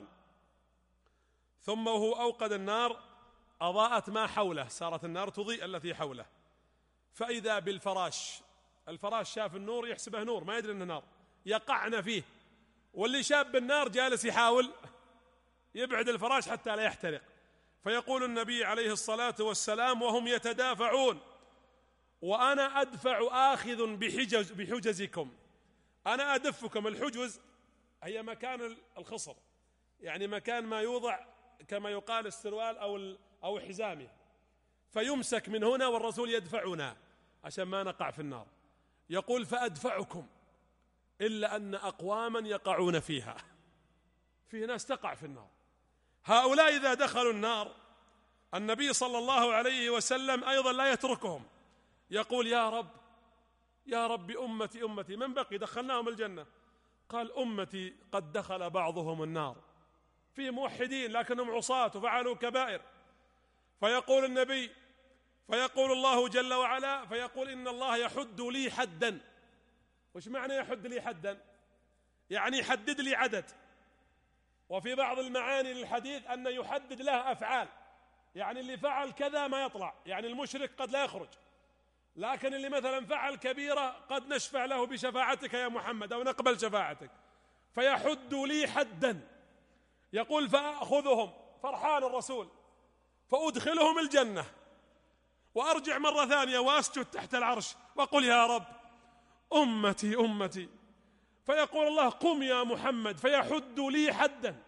ثم وهو أوقد النار أضاءت ما حوله، صارت النار تضيء التي حوله، فإذا بالفراش، الفراش شاف النور يحسبه نور، ما يدري أنه نار، يقعن فيه، واللي شاب بالنار جالس يحاول يبعد الفراش حتى لا يحترق. فيقول النبي عليه الصلاة والسلام وهم يتدافعون: وأنا أدفع آخذ بحجز بحجزكم، أنا أدفكم. الحجز هي مكان الخصر، يعني مكان ما يوضع كما يقال السروال أو أو حزامه، فيمسك من هنا والرسول يدفعنا عشان ما نقع في النار. يقول: فأدفعكم إلا أن أقواما يقعون فيها، فيه ناس تقع في النار. هؤلاء إذا دخلوا النار النبي صلى الله عليه وسلم أيضا لا يتركهم، يقول: يا رب يا رب أمتي أمتي، من بقي؟ دخلناهم الجنة. قال: أمتي قد دخل بعضهم النار، في موحدين لكنهم عصاة وفعلوا كبائر. فيقول النبي، فيقول الله جل وعلا، فيقول: إن الله يحد لي حدا. وش معنى يحد لي حدا؟ يعني يحدد لي عدد، وفي بعض المعاني للحديث أن يحدد له أفعال، يعني اللي فعل كذا ما يطلع، يعني المشرك قد لا يخرج، لكن اللي مثلا فعل كبيرة قد نشفع له بشفاعتك يا محمد أو نقبل شفاعتك، فيحد لي حدا. يقول فأخذهم، فرحان الرسول، فأدخلهم الجنة، وأرجع مرة ثانية وأسجد تحت العرش وأقول يا رب أمتي أمتي، فيقول الله قم يا محمد، فيحد لي حدا،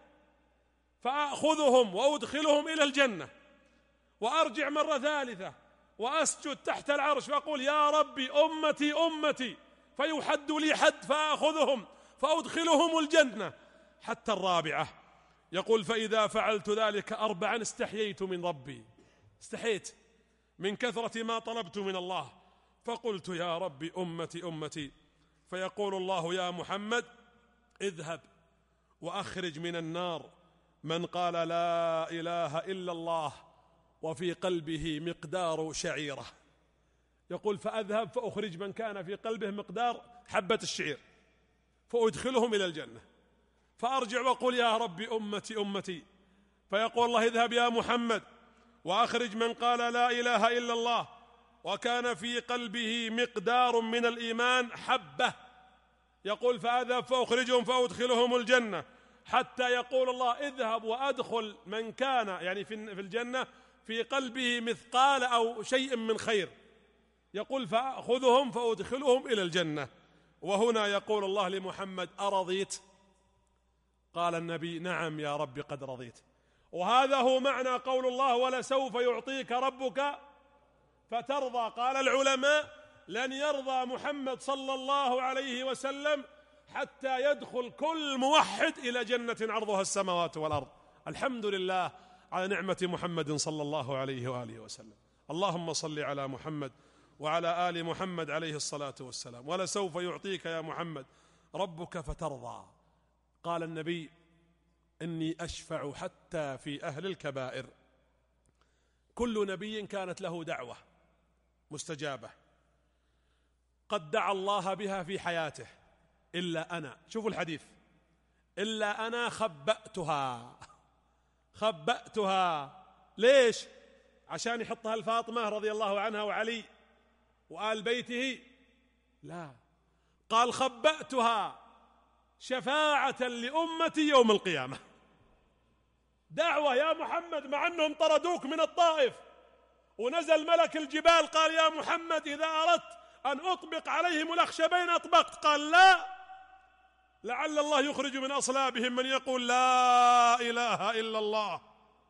فأخذهم وأدخلهم إلى الجنة، وأرجع مرة ثالثة وأسجد تحت العرش وأقول يا ربي أمتي أمتي، فيحد لي حد، فأخذهم فأدخلهم الجنة. حتى الرابعة يقول فإذا فعلت ذلك أربعا استحييت من ربي، استحيت من كثرة ما طلبت من الله، فقلت يا ربي أمتي أمتي، فيقول الله يا محمد اذهب وأخرج من النار من قال لا إله إلا الله وفي قلبه مقدار شعيرة. يقول فأذهب فأخرج من كان في قلبه مقدار حبة الشعير، فأدخلهم إلى الجنة، فأرجع وأقول يا ربي أمتي أمتي، فيقول الله اذهب يا محمد وأخرج من قال لا إله إلا الله وكان في قلبه مقدار من الإيمان حبة. يقول فأذهب فأخرجهم فأدخلهم الجنة، حتى يقول الله اذهب وأدخل من كان يعني في الجنة في قلبه مثقال أو شيء من خير، يقول فأخذهم فأدخلهم إلى الجنة. وهنا يقول الله لمحمد أرضيت؟ قال النبي نعم يا رب قد رضيت. وهذا هو معنى قول الله ولسوف يعطيك ربك فترضى. قال العلماء لن يرضى محمد صلى الله عليه وسلم حتى يدخل كل موحد إلى جنة عرضها السماوات والأرض. الحمد لله على نعمة محمد صلى الله عليه وآله وسلم. اللهم صل على محمد وعلى آل محمد عليه الصلاة والسلام. ولسوف يعطيك يا محمد ربك فترضى. قال النبي إني أشفع حتى في أهل الكبائر. كل نبي كانت له دعوة مستجابة قد دعا الله بها في حياته إلا أنا، شوفوا الحديث، إلا أنا خبأتها خبأتها. ليش؟ عشان يحطها الفاطمة رضي الله عنها وعلي وآل بيته؟ لا، قال خبأتها شفاعة لأمتي يوم القيامة. دعوة يا محمد، مع أنهم طردوك من الطائف ونزل ملك الجبال قال يا محمد إذا أردت أن أطبق عليهم الأخشبين أطبقت، قال لا، لعل الله يخرج من أصلابهم من يقول لا إله إلا الله.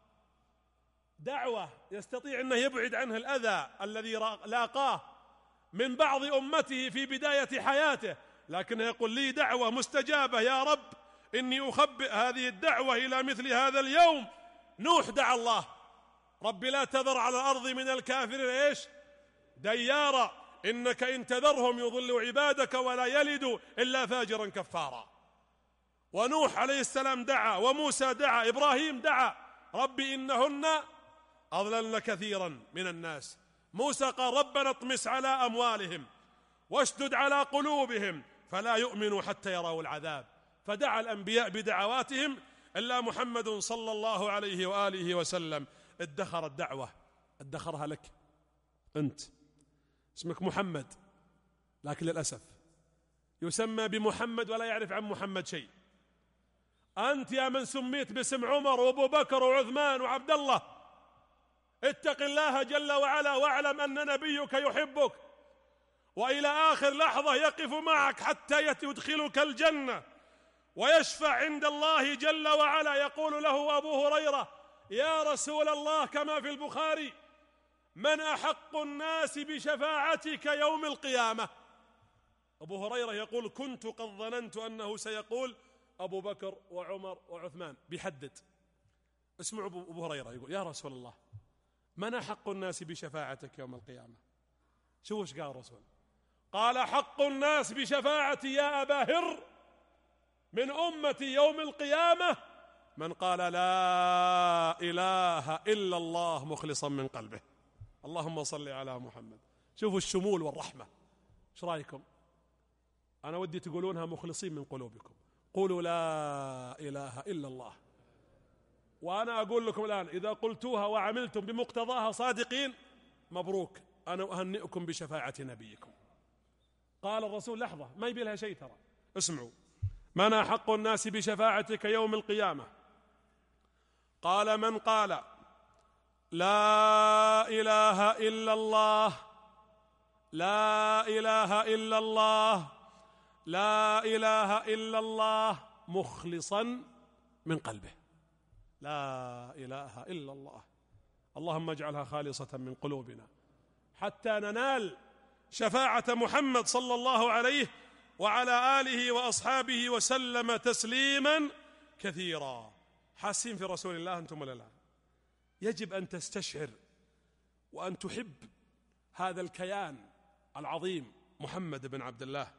دعوة يستطيع أنه يبعد عنه الأذى الذي لاقاه من بعض أمته في بداية حياته، لكنه يقول لي دعوة مستجابة يا رب، إني أخبئ هذه الدعوة إلى مثل هذا اليوم. نوح دعا الله رب لا تذر على الأرض من الكافرين إيش ديارا، إنك إن تذرهم يضلوا عبادك ولا يلدوا إلا فاجرا كفارا. ونوح عليه السلام دعا، وموسى دعا، إبراهيم دعا رب إنهن أضللن كثيرا من الناس. موسى قال ربنا اطمس على أموالهم واشدد على قلوبهم فلا يؤمنوا حتى يروا العذاب. فدعا الأنبياء بدعواتهم، إلا محمد صلى الله عليه وآله وسلم ادخر الدعوة، ادخرها لك أنت. اسمك محمد، لكن للأسف يسمى بمحمد ولا يعرف عن محمد شيء. أنت يا من سميت باسم عمر وأبو بكر وعثمان وعبد الله، اتق الله جل وعلا واعلم أن نبيك يحبك، وإلى آخر لحظة يقف معك حتى يدخلك الجنة ويشفع عند الله جل وعلا. يقول له أبو هريرة يا رسول الله كما في البخاري من أحق الناس بشفاعتك يوم القيامة؟ أبو هريرة يقول كنت قد ظننت أنه سيقول أبو بكر وعمر وعثمان، بيحدد. اسمعوا أبو هريرة يقول يا رسول الله من أحق الناس بشفاعتك يوم القيامة؟ شو وش قال الرسول؟ قال حق الناس بشفاعتي يا أبا هر من أمتي يوم القيامة من قال لا إله إلا الله مخلصا من قلبه. اللهم صل على محمد. شوفوا الشمول والرحمة. ايش رايكم؟ أنا ودي تقولونها مخلصين من قلوبكم، قولوا لا إله إلا الله. وأنا أقول لكم الآن إذا قلتوها وعملتم بمقتضاها صادقين مبروك، أنا أهنئكم بشفاعة نبيكم. قال الرسول، لحظة ما يبي لها شيء ترى، اسمعوا: من أحق الناس بشفاعتك يوم القيامة؟ قال: من قال لا إله إلا الله، لا إله إلا الله، لا إله إلا الله، مخلصا من قلبه. لا إله إلا الله، اللهم اجعلها خالصة من قلوبنا حتى ننال شفاعة محمد صلى الله عليه وعلى آله وأصحابه وسلم تسليما كثيرا. حاسين في رسول الله أنتم ولا لا؟ يجب أن تستشعر وأن تحب هذا الكيان العظيم محمد بن عبد الله.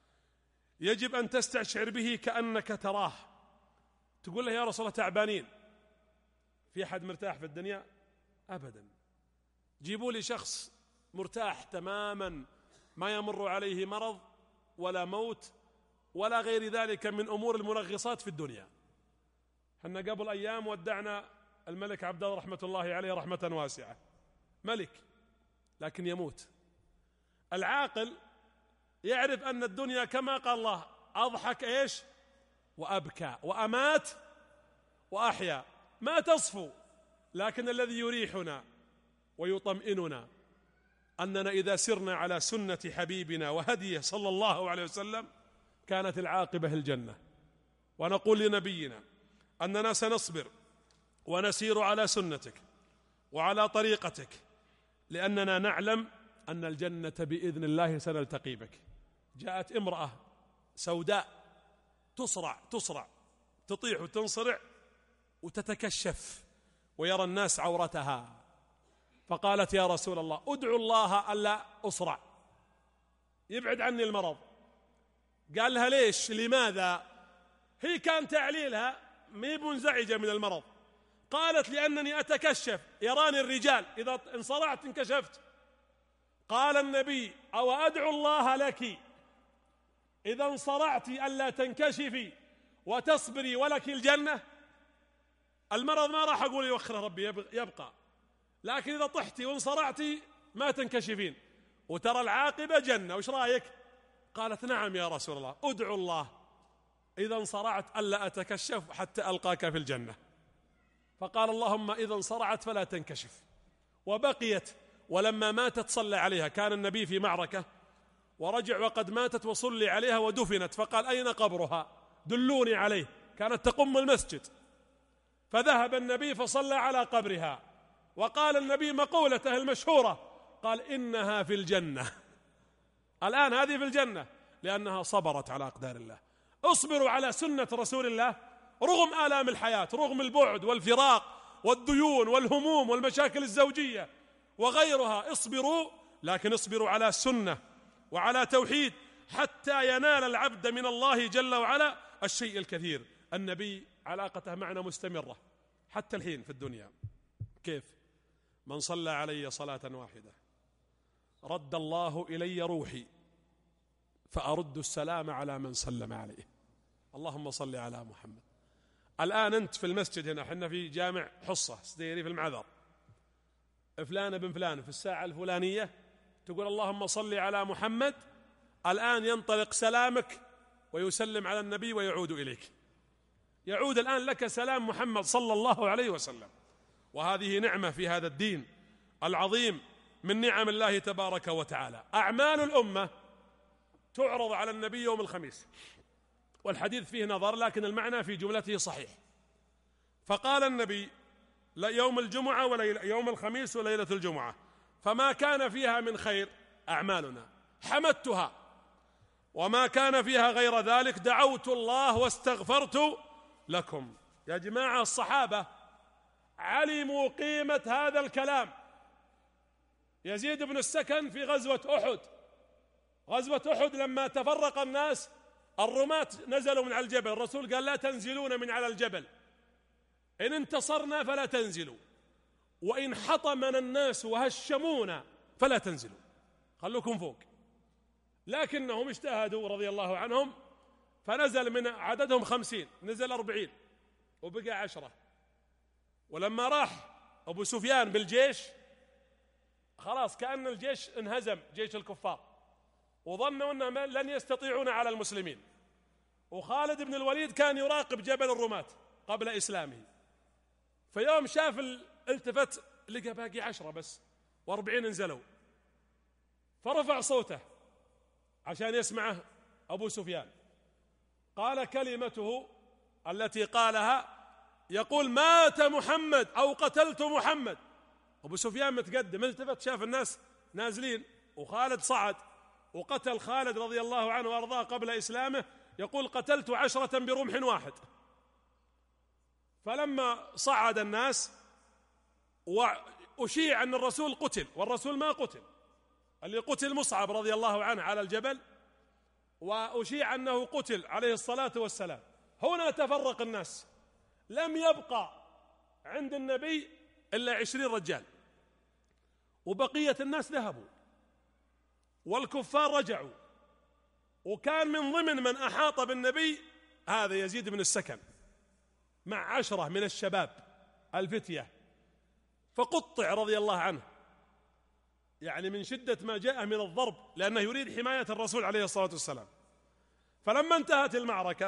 يجب أن تستشعر به كأنك تراه. تقول له: يا رسول الله تعبانين، في أحد مرتاح في الدنيا؟ أبدا. جيبوا لي شخص مرتاح تماما، ما يمر عليه مرض ولا موت ولا غير ذلك من أمور المنغصات في الدنيا. حنا قبل أيام ودعنا الملك عبد الله رحمة الله عليه رحمة واسعة، ملك لكن يموت. العاقل يعرف أن الدنيا كما قال الله: أضحك إيش وأبكى وأمات وأحيا، ما تصفو. لكن الذي يريحنا ويطمئننا أننا إذا سرنا على سنة حبيبنا وهديه صلى الله عليه وسلم كانت العاقبة الجنة. ونقول لنبينا أننا سنصبر ونسير على سنتك وعلى طريقتك، لأننا نعلم أن الجنة بإذن الله سنلتقي بك. جاءت امرأة سوداء تصرع تصرع تطيح وتنصرع وتتكشف ويرى الناس عورتها، فقالت: يا رسول الله ادعو الله ألا أصرع، يبعد عني المرض. قال لها: ليش؟ لماذا؟ هي كان تعليلها مي منزعجة من المرض. قالت: لأنني أتكشف، يراني الرجال، إذا انصرعت انكشفت. قال النبي: أو أدعو الله لك إذا انصرعت ألا تنكشفي وتصبري ولك الجنة؟ المرض ما راح أقول يوخره ربي يبقى، لكن إذا طحتي وانصرعتي ما تنكشفين وترى العاقبة جنة، وش رأيك؟ قالت: نعم يا رسول الله، أدعو الله إذا انصرعت ألا أتكشف حتى ألقاك في الجنة. فقال: اللهم إذا انصرعت فلا تنكشف. وبقيت، ولما ماتت صلى عليها. كان النبي في معركة ورجع وقد ماتت وصلي عليها ودفنت، فقال: أين قبرها؟ دلوني عليه. كانت تقم المسجد، فذهب النبي فصلى على قبرها، وقال النبي مقولته المشهورة، قال: إنها في الجنة. الآن هذه في الجنة لأنها صبرت على أقدار الله. اصبروا على سنة رسول الله رغم آلام الحياة، رغم البعد والفراق والديون والهموم والمشاكل الزوجية وغيرها. اصبروا، لكن اصبروا على سنة وعلى توحيد حتى ينال العبد من الله جل وعلا الشيء الكثير. النبي علاقته معنا مستمرة حتى الحين في الدنيا. كيف؟ من صلى علي صلاة واحدة رد الله إلي روحي فأرد السلام على من سلم عليه. اللهم صل على محمد. الآن أنت في المسجد هنا، حنا في جامع حصة سديري في المعذر، فلان بن فلان في الساعة الفلانية تقول اللهم صل على محمد، الآن ينطلق سلامك ويسلم على النبي ويعود إليك. يعود الآن لك سلام محمد صلى الله عليه وسلم. وهذه نعمة في هذا الدين العظيم من نعم الله تبارك وتعالى. أعمال الأمة تعرض على النبي يوم الخميس، والحديث فيه نظر لكن المعنى في جملته صحيح. فقال النبي: يوم الجمعة وليلة يوم الخميس وليلة الجمعة، فما كان فيها من خير أعمالنا حمدتها، وما كان فيها غير ذلك دعوت الله واستغفرت لكم. يا جماعة الصحابة علموا قيمة هذا الكلام. يزيد بن السكن في غزوة أحد، غزوة أحد لما تفرق الناس الرماة نزلوا من على الجبل، الرسول قال: لا تنزلون من على الجبل، إن انتصرنا فلا تنزلوا، وإن حطمنا الناس وهشمونا فلا تنزلوا، خلوكم فوق. لكنهم اجتهدوا رضي الله عنهم فنزل من عددهم خمسين نزل أربعين وبقى عشرة. ولما راح أبو سفيان بالجيش خلاص كأن الجيش انهزم، جيش الكفار، وظنوا أنهم لن يستطيعون على المسلمين. وخالد بن الوليد كان يراقب جبل الرماة قبل إسلامه، فيوم شاف التفت لقى باقي عشرة بس وأربعين انزلوا، فرفع صوته عشان يسمعه أبو سفيان. قال كلمته التي قالها يقول: مات محمد أو قتلت محمد. أبو سفيان متقدم، التفت شاف الناس نازلين وخالد صعد وقتل خالد رضي الله عنه وأرضاه قبل إسلامه، يقول: قتلت عشرة برمح واحد. فلما صعد الناس وأشيع أن الرسول قتل، والرسول ما قتل، اللي قتل مصعب رضي الله عنه على الجبل، وأشيع أنه قتل عليه الصلاة والسلام. هنا تفرق الناس، لم يبقى عند النبي إلا عشرين رجال، وبقية الناس ذهبوا والكفار رجعوا. وكان من ضمن من أحاط بالنبي هذا يزيد بن السكن مع عشرة من الشباب الفتية، فقطع رضي الله عنه، يعني من شدة ما جاء من الضرب، لأنه يريد حماية الرسول عليه الصلاة والسلام. فلما انتهت المعركة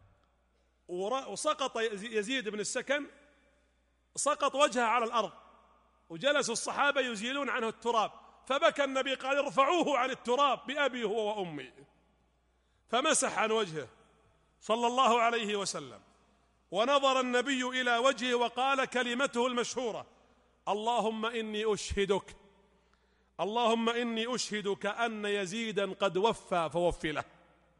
وسقط يزيد بن السكن، سقط وجهه على الأرض، وجلس الصحابة يزيلون عنه التراب، فبكى النبي قال: ارفعوه عن التراب بأبي هو وأمي. فمسح عن وجهه صلى الله عليه وسلم، ونظر النبي إلى وجهه وقال كلمته المشهورة: اللهم إني أشهدك اللهم إني أشهدك أن يزيدا قد وفى فوفي له.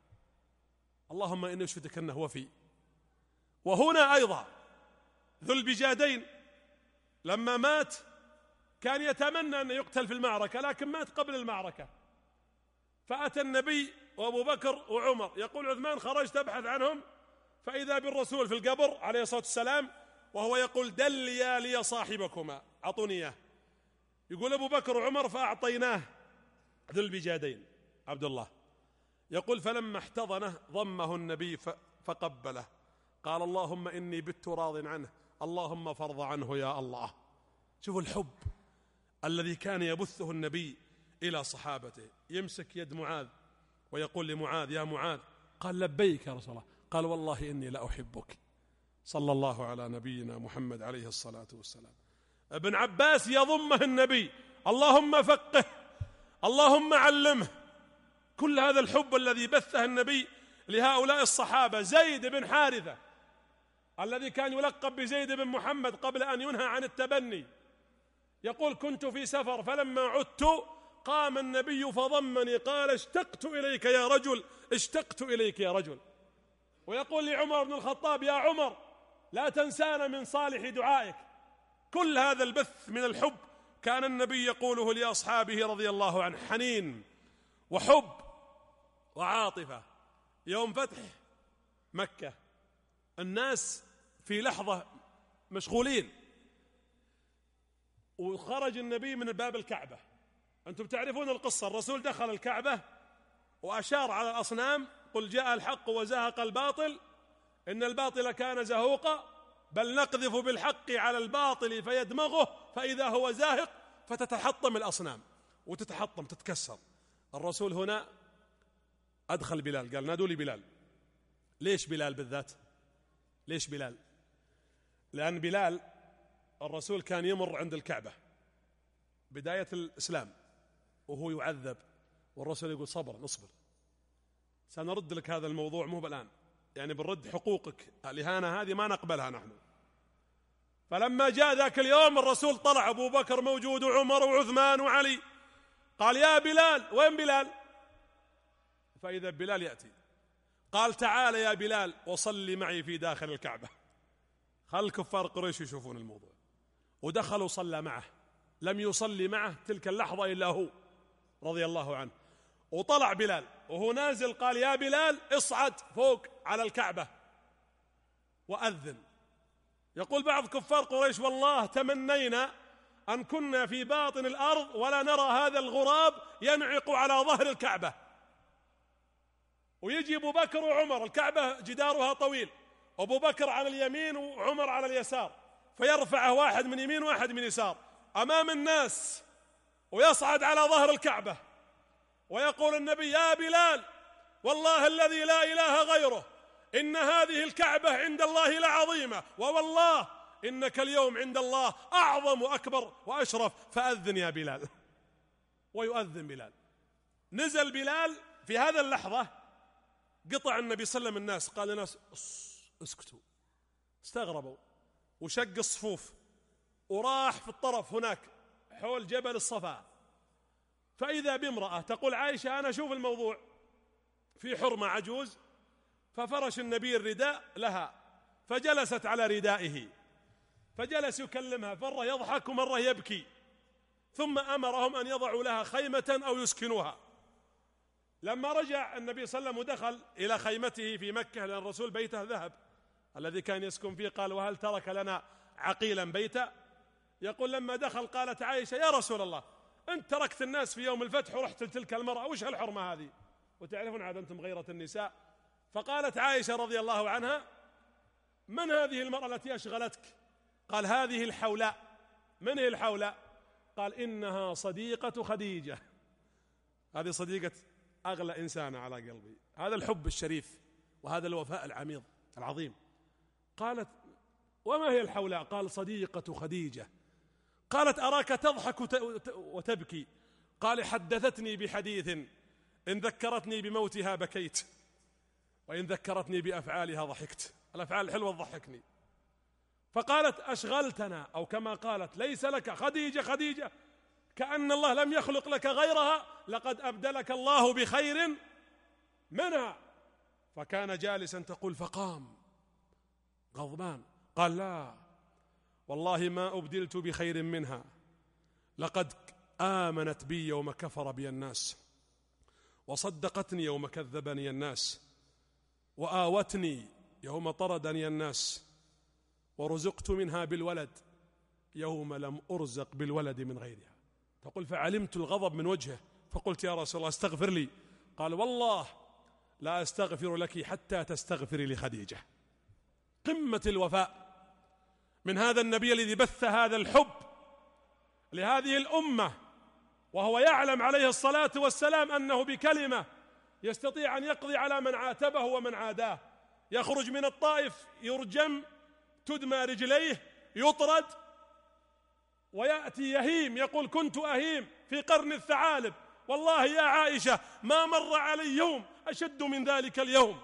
اللهم إني أشهدك أنه وفي. وهنا أيضا ذو البجادين لما مات كان يتمنى أن يقتل في المعركة، لكن مات قبل المعركة. فأتى النبي وأبو بكر وعمر، يقول عثمان: خرجت أبحث عنهم فإذا بالرسول في القبر عليه الصلاة والسلام، وهو يقول: دليا لي صاحبكما، أعطوني إياه. يقول أبو بكر وعمر فأعطيناه ذو البجادين عبد الله. يقول: فلما احتضنه ضمه النبي فقبله، قال: اللهم إني بت راض عنه، اللهم فارض عنه يا الله. شوفوا الحب الذي كان يبثه النبي إلى صحابته. يمسك يد معاذ ويقول لمعاذ: يا معاذ. قال: لبيك يا رسول الله. قال: والله إني لأحبك. صلى الله على نبينا محمد عليه الصلاة والسلام. ابن عباس يضمه النبي: اللهم فقه، اللهم علمه. كل هذا الحب الذي بثه النبي لهؤلاء الصحابة. زيد بن حارثة الذي كان يلقب بزيد بن محمد قبل أن ينهى عن التبني، يقول: كنت في سفر فلما عدت قام النبي فضمني قال: اشتقت إليك يا رجل، اشتقت إليك يا رجل. ويقول لعمر بن الخطاب: يا عمر لا تنسانا من صالح دعائك. كل هذا البث من الحب كان النبي يقوله لأصحابه رضي الله عنه، حنين وحب وعاطفة. يوم فتح مكة الناس في لحظة مشغولين، وخرج النبي من باب الكعبة. أنتم تعرفون القصة، الرسول دخل الكعبة وأشار على الأصنام: قل جاء الحق وزهق الباطل إن الباطل كان زهوقا بل نقذف بالحق على الباطل فيدمغه فإذا هو زاهق، فتتحطم الأصنام وتتحطم تتكسر. الرسول هنا أدخل بلال، قال: نادوا لي بلال. ليش بلال بالذات؟ ليش بلال؟ لأن بلال الرسول كان يمر عند الكعبة بداية الإسلام وهو يعذب، والرسول يقول: صبر، نصبر، سنرد لك هذا الموضوع مو بالآن، يعني بنرد حقوقك، الإهانة هذه ما نقبلها نحن. فلما جاء ذاك اليوم الرسول طلع، أبو بكر موجود وعمر وعثمان وعلي، قال: يا بلال. وين بلال؟ فإذا بلال يأتي، قال: تعال يا بلال وصلي معي في داخل الكعبة. خل كفار قريش يشوفون الموضوع. ودخل وصلى معه، لم يصلي معه تلك اللحظة إلا هو رضي الله عنه. وطلع بلال وهو نازل قال: يا بلال اصعد فوق على الكعبة وأذن. يقول بعض كفار قريش: والله تمنينا أن كنا في باطن الأرض ولا نرى هذا الغراب ينعق على ظهر الكعبة. ويجي أبو بكر وعمر، الكعبة جدارها طويل، أبو بكر على اليمين وعمر على اليسار، فيرفعه واحد من يمين واحد من يسار أمام الناس، ويصعد على ظهر الكعبة ويقول النبي: يا بلال، والله الذي لا إله غيره، إن هذه الكعبة عند الله لعظيمة، ووالله إنك اليوم عند الله أعظم وأكبر وأشرف، فأذن يا بلال. ويؤذن بلال. نزل بلال في هذا اللحظة، قطع النبي صلى الله عليه وسلم الناس، قال الناس: اسكتوا. استغربوا وشق الصفوف وراح في الطرف هناك حول جبل الصفا، فإذا بامرأة تقول عائشة: أنا أشوف الموضوع في حرمة عجوز، ففرش النبي الرداء لها فجلست على ردائه، فجلس يكلمها، مرة يضحك ومرة يبكي، ثم أمرهم أن يضعوا لها خيمة أو يسكنوها. لما رجع النبي صلى الله عليه وسلم ودخل إلى خيمته في مكة، لأن الرسول بيته ذهب الذي كان يسكن فيه، قال: وهل ترك لنا عقيلا بيتا؟ يقول: لما دخل قالت عائشة: يا رسول الله، أنت تركت الناس في يوم الفتح ورحت لتلك المرأة، وش هالحرمة هذه؟ وتعرفون عاد أنتم غيرة النساء. فقالت عائشة رضي الله عنها: من هذه المرأة التي أشغلتك؟ قال: هذه الحولاء. من هي الحولاء؟ قال: إنها صديقة خديجة. هذه صديقة أغلى إنسان على قلبي. هذا الحب الشريف وهذا الوفاء العميق العظيم. قالت: وما هي الحولاء؟ قال: صديقة خديجة. قالت: أراك تضحك وتبكي. قال: حدثتني بحديث إن ذكرتني بموتها بكيت، وإن ذكرتني بأفعالها ضحكت. الأفعال الحلوة تضحكني. فقالت: أشغلتنا، أو كما قالت: ليس لك خديجة خديجة، كأن الله لم يخلق لك غيرها، لقد أبدلك الله بخير منها. فكان جالسا، تقول: فقام غضبان، قال: لا والله ما أبدلت بخير منها، لقد آمنت بي يوم كفر بي الناس، وصدقتني يوم كذبني الناس، وآوتني يوم طردني الناس، ورزقت منها بالولد يوم لم أرزق بالولد من غيرها. تقول: فعلمت الغضب من وجهه، فقلت: يا رسول الله استغفر لي. قال: والله لا أستغفر لك حتى تستغفري لخديجة. قمة الوفاء من هذا النبي الذي بث هذا الحب لهذه الأمة، وهو يعلم عليه الصلاة والسلام أنه بكلمة يستطيع أن يقضي على من عاتبه ومن عاداه. يخرج من الطائف يرجم، تدمى رجليه، يطرد، ويأتي يهيم يقول: كنت أهيم في قرن الثعالب، والله يا عائشة ما مر علي يوم أشد من ذلك اليوم.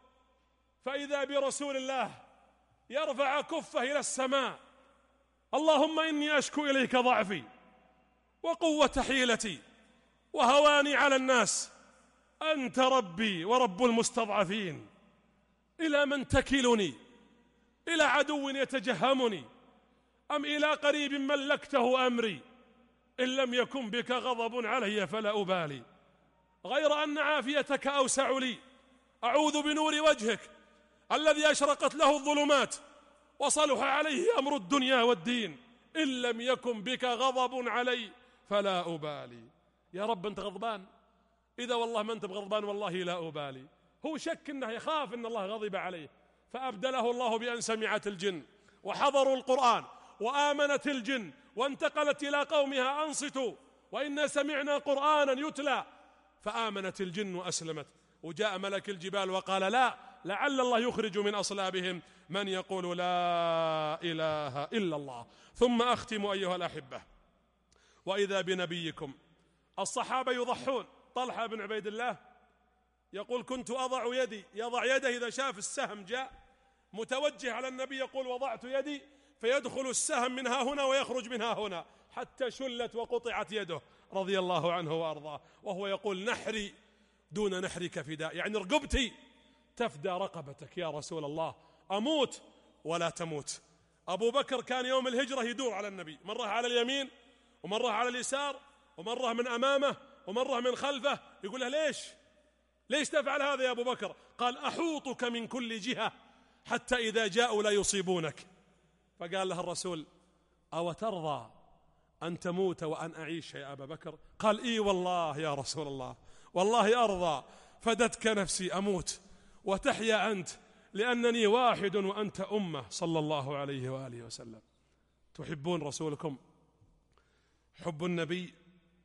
فإذا برسول الله يرفع كفه إلى السماء: اللهم إني أشكو إليك ضعفي وقوة حيلتي وهواني على الناس، أنت ربي ورب المستضعفين، إلى من تكلني؟ إلى عدو يتجهمني، أم إلى قريب ملكته أمري؟ إن لم يكن بك غضب علي فلا أبالي، غير أن عافيتك أوسع لي. أعوذ بنور وجهك الذي أشرقت له الظلمات وصلح عليه أمر الدنيا والدين، إن لم يكن بك غضب علي فلا أبالي. يا رب أنت غضبان؟ إذا والله ما أنت بغضبان والله لا أبالي. هو شك أنه يخاف أن الله غضب عليه، فأبدله الله بأن سمعت الجن وحضروا القرآن وآمنت الجن وانتقلت إلى قومها: أنصتوا وإنا سمعنا قرآنا يتلى. فآمنت الجن وأسلمت، وجاء ملك الجبال وقال: لا، لعل الله يخرج من أصلابهم من يقول لا إله إلا الله. ثم أختم أيها الأحبة، وإذا بنبيكم. الصحابة يضحون. طلحة بن عبيد الله يقول: كنت أضع يدي، يضع يده إذا شاف السهم جاء متوجه على النبي، يقول: وضعت يدي فيدخل السهم منها هنا ويخرج منها هنا، حتى شلت وقطعت يده رضي الله عنه وأرضاه. وهو يقول: نحري دون نحرك فداء، يعني رقبتي تفدى رقبتك يا رسول الله، أموت ولا تموت. أبو بكر كان يوم الهجرة يدور على النبي، مرة على اليمين ومرة على اليسار ومرة من أمامه ومرة من خلفه، يقول له: ليش ليش تفعل هذا يا أبو بكر؟ قال: أحوطك من كل جهة حتى إذا جاءوا لا يصيبونك. فقال له الرسول: أو ترضى أن تموت وأن أعيش يا أبا بكر؟ قال: إي والله يا رسول الله، والله أرضى. فدتك نفسي أموت وتحيا أنت، لأنني واحد وأنت أمة، صلى الله عليه وآله وسلم. تحبون رسولكم؟ حب النبي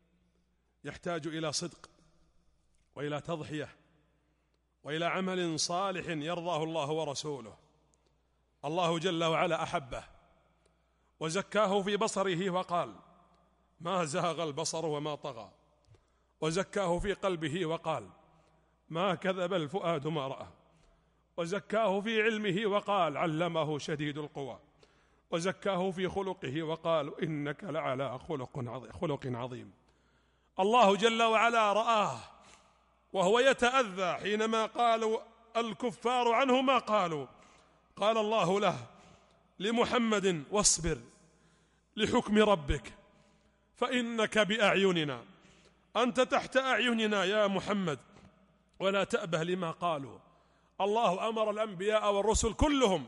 يحتاج إلى صدق وإلى تضحية وإلى عمل صالح يرضاه الله ورسوله. الله جل وعلا أحبه وزكاه في بصره وقال: ما زاغ البصر وما طغى، وزكاه في قلبه وقال: ما كذب الفؤاد ما رأى، وزكاه في علمه وقال: علمه شديد القوى، وزكاه في خلقه وقال: إنك لعلى خلق عظيم. الله جل وعلا رآه وهو يتأذى حينما قالوا الكفار عنه ما قالوا، قال الله له لمحمد: واصبر لحكم ربك فإنك بأعيننا، أنت تحت أعيننا يا محمد، ولا تأبه لما قالوا. الله أمر الأنبياء والرسل كلهم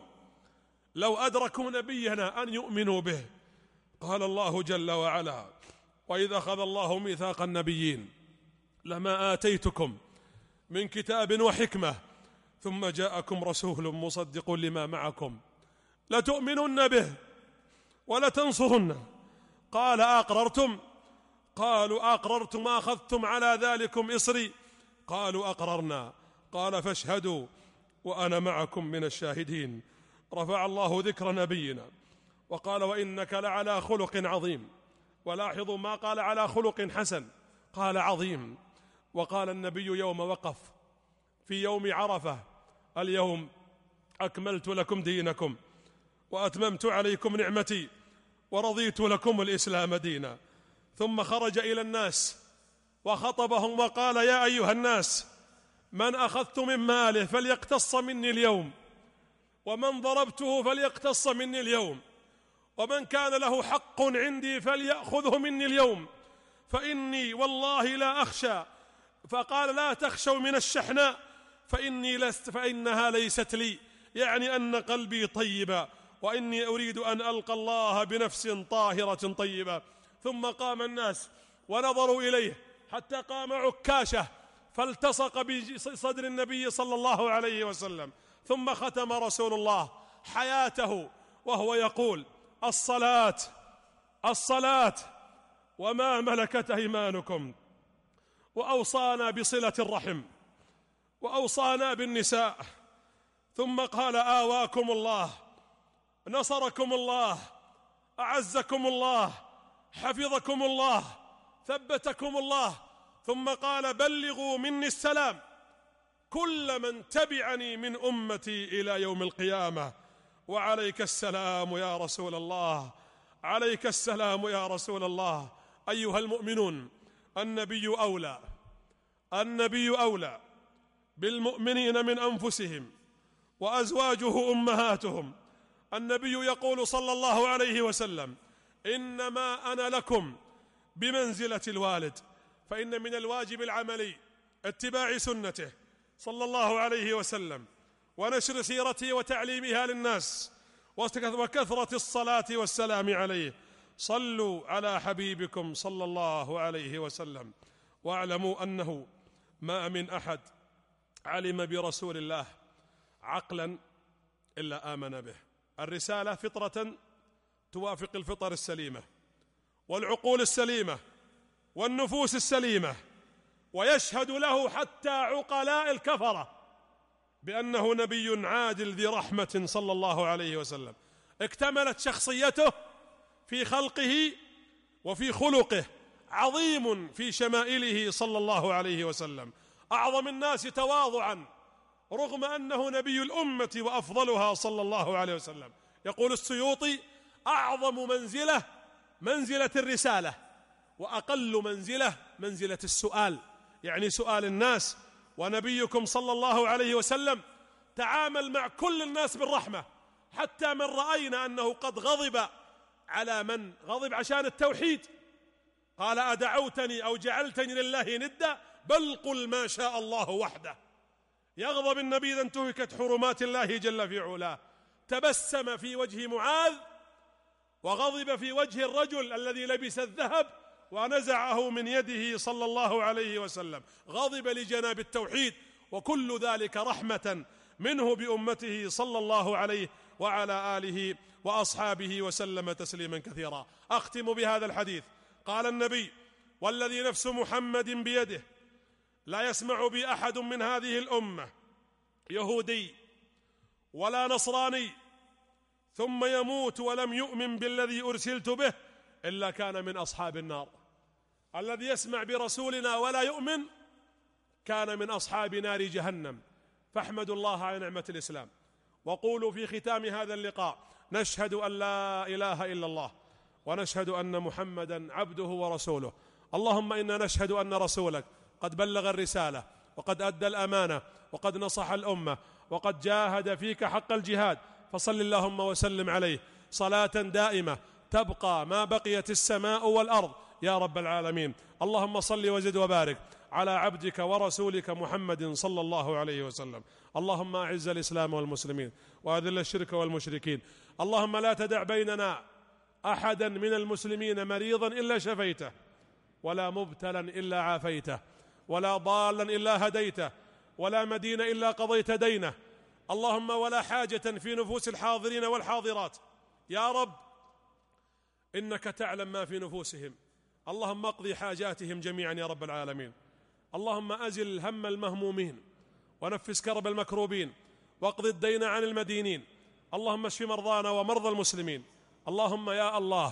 لو أدركوا نبينا أن يؤمنوا به. قال الله جل وعلا: وإذا أخذ الله ميثاق النبيين لما آتيتكم من كتاب وحكمة ثم جاءكم رسول مصدق لما معكم لتؤمنن به ولتنصرنه. قال: أقررتم؟ قالوا: أقررتم. أخذتم على ذلكم إصري؟ قالوا: أقررنا. قال: فاشهدوا وأنا معكم من الشاهدين. رفع الله ذكر نبينا وقال: وإنك لعلى خلق عظيم. ولاحظوا ما قال على خلق حسن، قال عظيم. وقال النبي يوم وقف في يوم عرفة: اليوم أكملت لكم دينكم وأتممت عليكم نعمتي ورضيت لكم الإسلام دينا. ثم خرج إلى الناس وخطبهم وقال: يا أيها الناس، من أخذت من ماله فليقتص مني اليوم، ومن ضربته فليقتص مني اليوم، ومن كان له حق عندي فليأخذه مني اليوم، فإني والله لا أخشى. فقال: لا تخشوا من الشحناء فإني لست فإنها ليست لي، يعني أن قلبي طيبة وإني أريد أن ألقى الله بنفس طاهرة طيبة. ثم قام الناس ونظروا إليه حتى قام عكاشة فالتصق بصدر النبي صلى الله عليه وسلم. ثم ختم رسول الله حياته وهو يقول: الصلاة الصلاة وما ملكت أيمانكم. وأوصانا بصلة الرحم وأوصانا بالنساء. ثم قال: آواكم الله، نصركم الله، أعزكم الله، حفظكم الله، ثبتكم الله. ثم قال: بلغوا مني السلام كل من تبعني من أمتي إلى يوم القيامة. وعليك السلام يا رسول الله، عليك السلام يا رسول الله. أيها المؤمنون، النبي أولى النبي أولى بالمؤمنين من أنفسهم، وأزواجه أمهاتهم. النبي يقول صلى الله عليه وسلم: إنما أنا لكم بمنزلة الوالد. فإن من الواجب العملي اتباع سنته صلى الله عليه وسلم، ونشر سيرته وتعليمها للناس، وكثرة الصلاة والسلام عليه. صلوا على حبيبكم صلى الله عليه وسلم. واعلموا أنه ما من أحد علم برسول الله عقلا إلا آمن به. الرسالة فطرة توافق الفطر السليمة والعقول السليمة والنفوس السليمة، ويشهد له حتى عقلاء الكفرة بأنه نبي عادل ذي رحمة صلى الله عليه وسلم. اكتملت شخصيته في خلقه وفي خلقه، عظيم في شمائله صلى الله عليه وسلم، أعظم الناس تواضعا رغم أنه نبي الأمة وأفضلها صلى الله عليه وسلم. يقول السيوطي: أعظم منزلة منزلة الرسالة، وأقل منزلة منزلة السؤال، يعني سؤال الناس. ونبيكم صلى الله عليه وسلم تعامل مع كل الناس بالرحمة، حتى من رأينا أنه قد غضب على من غضب عشان التوحيد قال: أدعوتني أو جعلتني لله ندا؟ بل قل ما شاء الله وحده. يغضب النبي إذا انتهكت حرمات الله جل في علاه. تبسم في وجه معاذ وغضب في وجه الرجل الذي لبس الذهب ونزعه من يده صلى الله عليه وسلم. غضب لجناب التوحيد، وكل ذلك رحمة منه بأمته صلى الله عليه وعلى آله وأصحابه وسلم تسليما كثيرا. أختم بهذا الحديث. قال النبي: والذي نفس محمد بيده لا يسمع بي أحد من هذه الأمة يهودي ولا نصراني ثم يموت ولم يؤمن بالذي أرسلت به إلا كان من أصحاب النار. الذي يسمع برسولنا ولا يؤمن كان من أصحاب نار جهنم. فاحمدوا الله على نعمة الإسلام، وقولوا في ختام هذا اللقاء: نشهد أن لا إله إلا الله، ونشهد أن محمدا عبده ورسوله. اللهم إنا نشهد أن رسولك قد بلغ الرسالة، وقد أدى الأمانة، وقد نصح الأمة، وقد جاهد فيك حق الجهاد، فصل اللهم وسلم عليه صلاة دائمة تبقى ما بقيت السماء والأرض يا رب العالمين. اللهم صل وزد وبارك على عبدك ورسولك محمد صلى الله عليه وسلم. اللهم أعز الإسلام والمسلمين، وأذل الشرك والمشركين. اللهم لا تدع بيننا أحدا من المسلمين مريضا إلا شفيته، ولا مبتلا إلا عافيته، ولا ضالا إلا هديته، ولا مدين إلا قضيت دينه. اللهم ولا حاجة في نفوس الحاضرين والحاضرات يا رب إنك تعلم ما في نفوسهم. اللهم اقضي حاجاتهم جميعا يا رب العالمين. اللهم أزل هم المهمومين، ونفس كرب المكروبين، واقض الدين عن المدينين. اللهم اشف مرضانا ومرضى المسلمين. اللهم يا الله،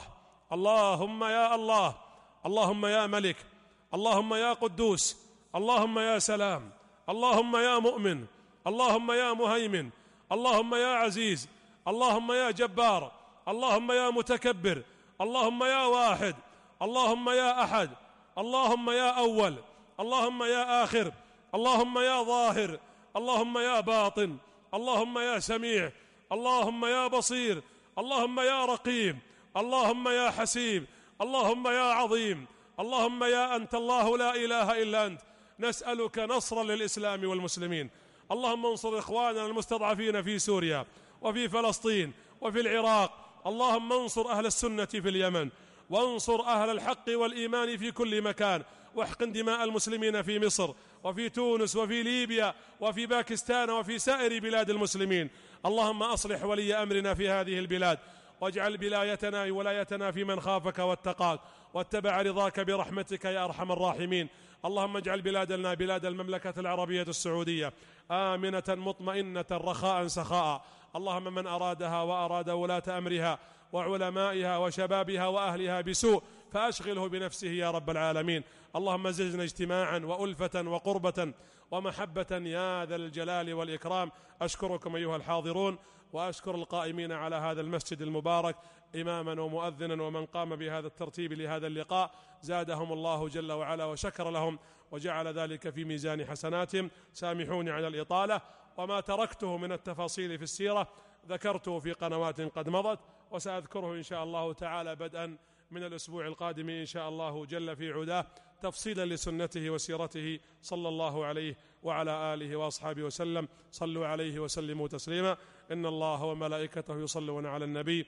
اللهم يا الله، اللهم يا ملك، اللهم يا قدوس، اللهم يا سلام، اللهم يا مؤمن، اللهم يا مهيمن، اللهم يا عزيز، اللهم يا جبار، اللهم يا متكبر، اللهم يا واحد، اللهم يا أحد، اللهم يا أول، اللهم يا آخر، اللهم يا ظاهر، اللهم يا باطن، اللهم يا سميع، اللهم يا بصير، اللهم يا رقيب، اللهم يا حسيب، اللهم يا عظيم، اللهم يا أنت الله لا إله إلا أنت. نسألك نصرا للإسلام والمسلمين. اللهم انصر إخواننا المستضعفين في سوريا وفي فلسطين وفي العراق. اللهم انصر أهل السنة في اليمن، وانصر أهل الحق والإيمان في كل مكان، واحقن دماء المسلمين في مصر وفي تونس وفي ليبيا وفي باكستان وفي سائر بلاد المسلمين. اللهم أصلح ولي أمرنا في هذه البلاد، واجعل بلايتنا ولايتنا في من خافك واتقاك واتبع رضاك برحمتك يا أرحم الراحمين. اللهم اجعل بلادنا بلاد المملكة العربية السعودية آمنة مطمئنة رخاء سخاء. اللهم من أرادها وأراد ولاة أمرها وعلمائها وشبابها وأهلها بسوء فأشغله بنفسه يا رب العالمين. اللهم زدنا اجتماعا وألفة وقربة ومحبة يا ذا الجلال والإكرام. أشكركم أيها الحاضرون، وأشكر القائمين على هذا المسجد المبارك إماما ومؤذنا ومن قام بهذا الترتيب لهذا اللقاء، زادهم الله جل وعلا وشكر لهم وجعل ذلك في ميزان حسناتهم. سامحوني على الإطالة، وما تركته من التفاصيل في السيرة ذكرته في قنوات قد مضت، وسأذكره إن شاء الله تعالى بدءا من الأسبوع القادم إن شاء الله جل في علاه، تفصيلا لسنته وسيرته صلى الله عليه وعلى آله وأصحابه وسلم. صلوا عليه وسلموا تسليما. إن الله وملائكته يصلون على النبي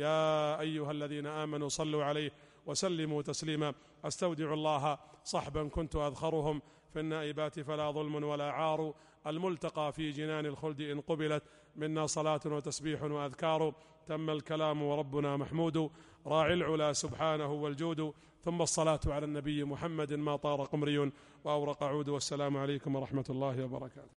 يا أيها الذين آمنوا صلوا عليه وسلموا تسليما. أستودع الله صحبا كنت أذخرهم في النائبات فلا ظلم ولا عار، الملتقى في جنان الخلد إن قبلت منا صلاة وتسبيح وأذكار. تم الكلام وربنا محمود، راعي العلا سبحانه والجود، ثم الصلاة على النبي محمد ما طار قمري وأورق عود. والسلام عليكم ورحمة الله وبركاته.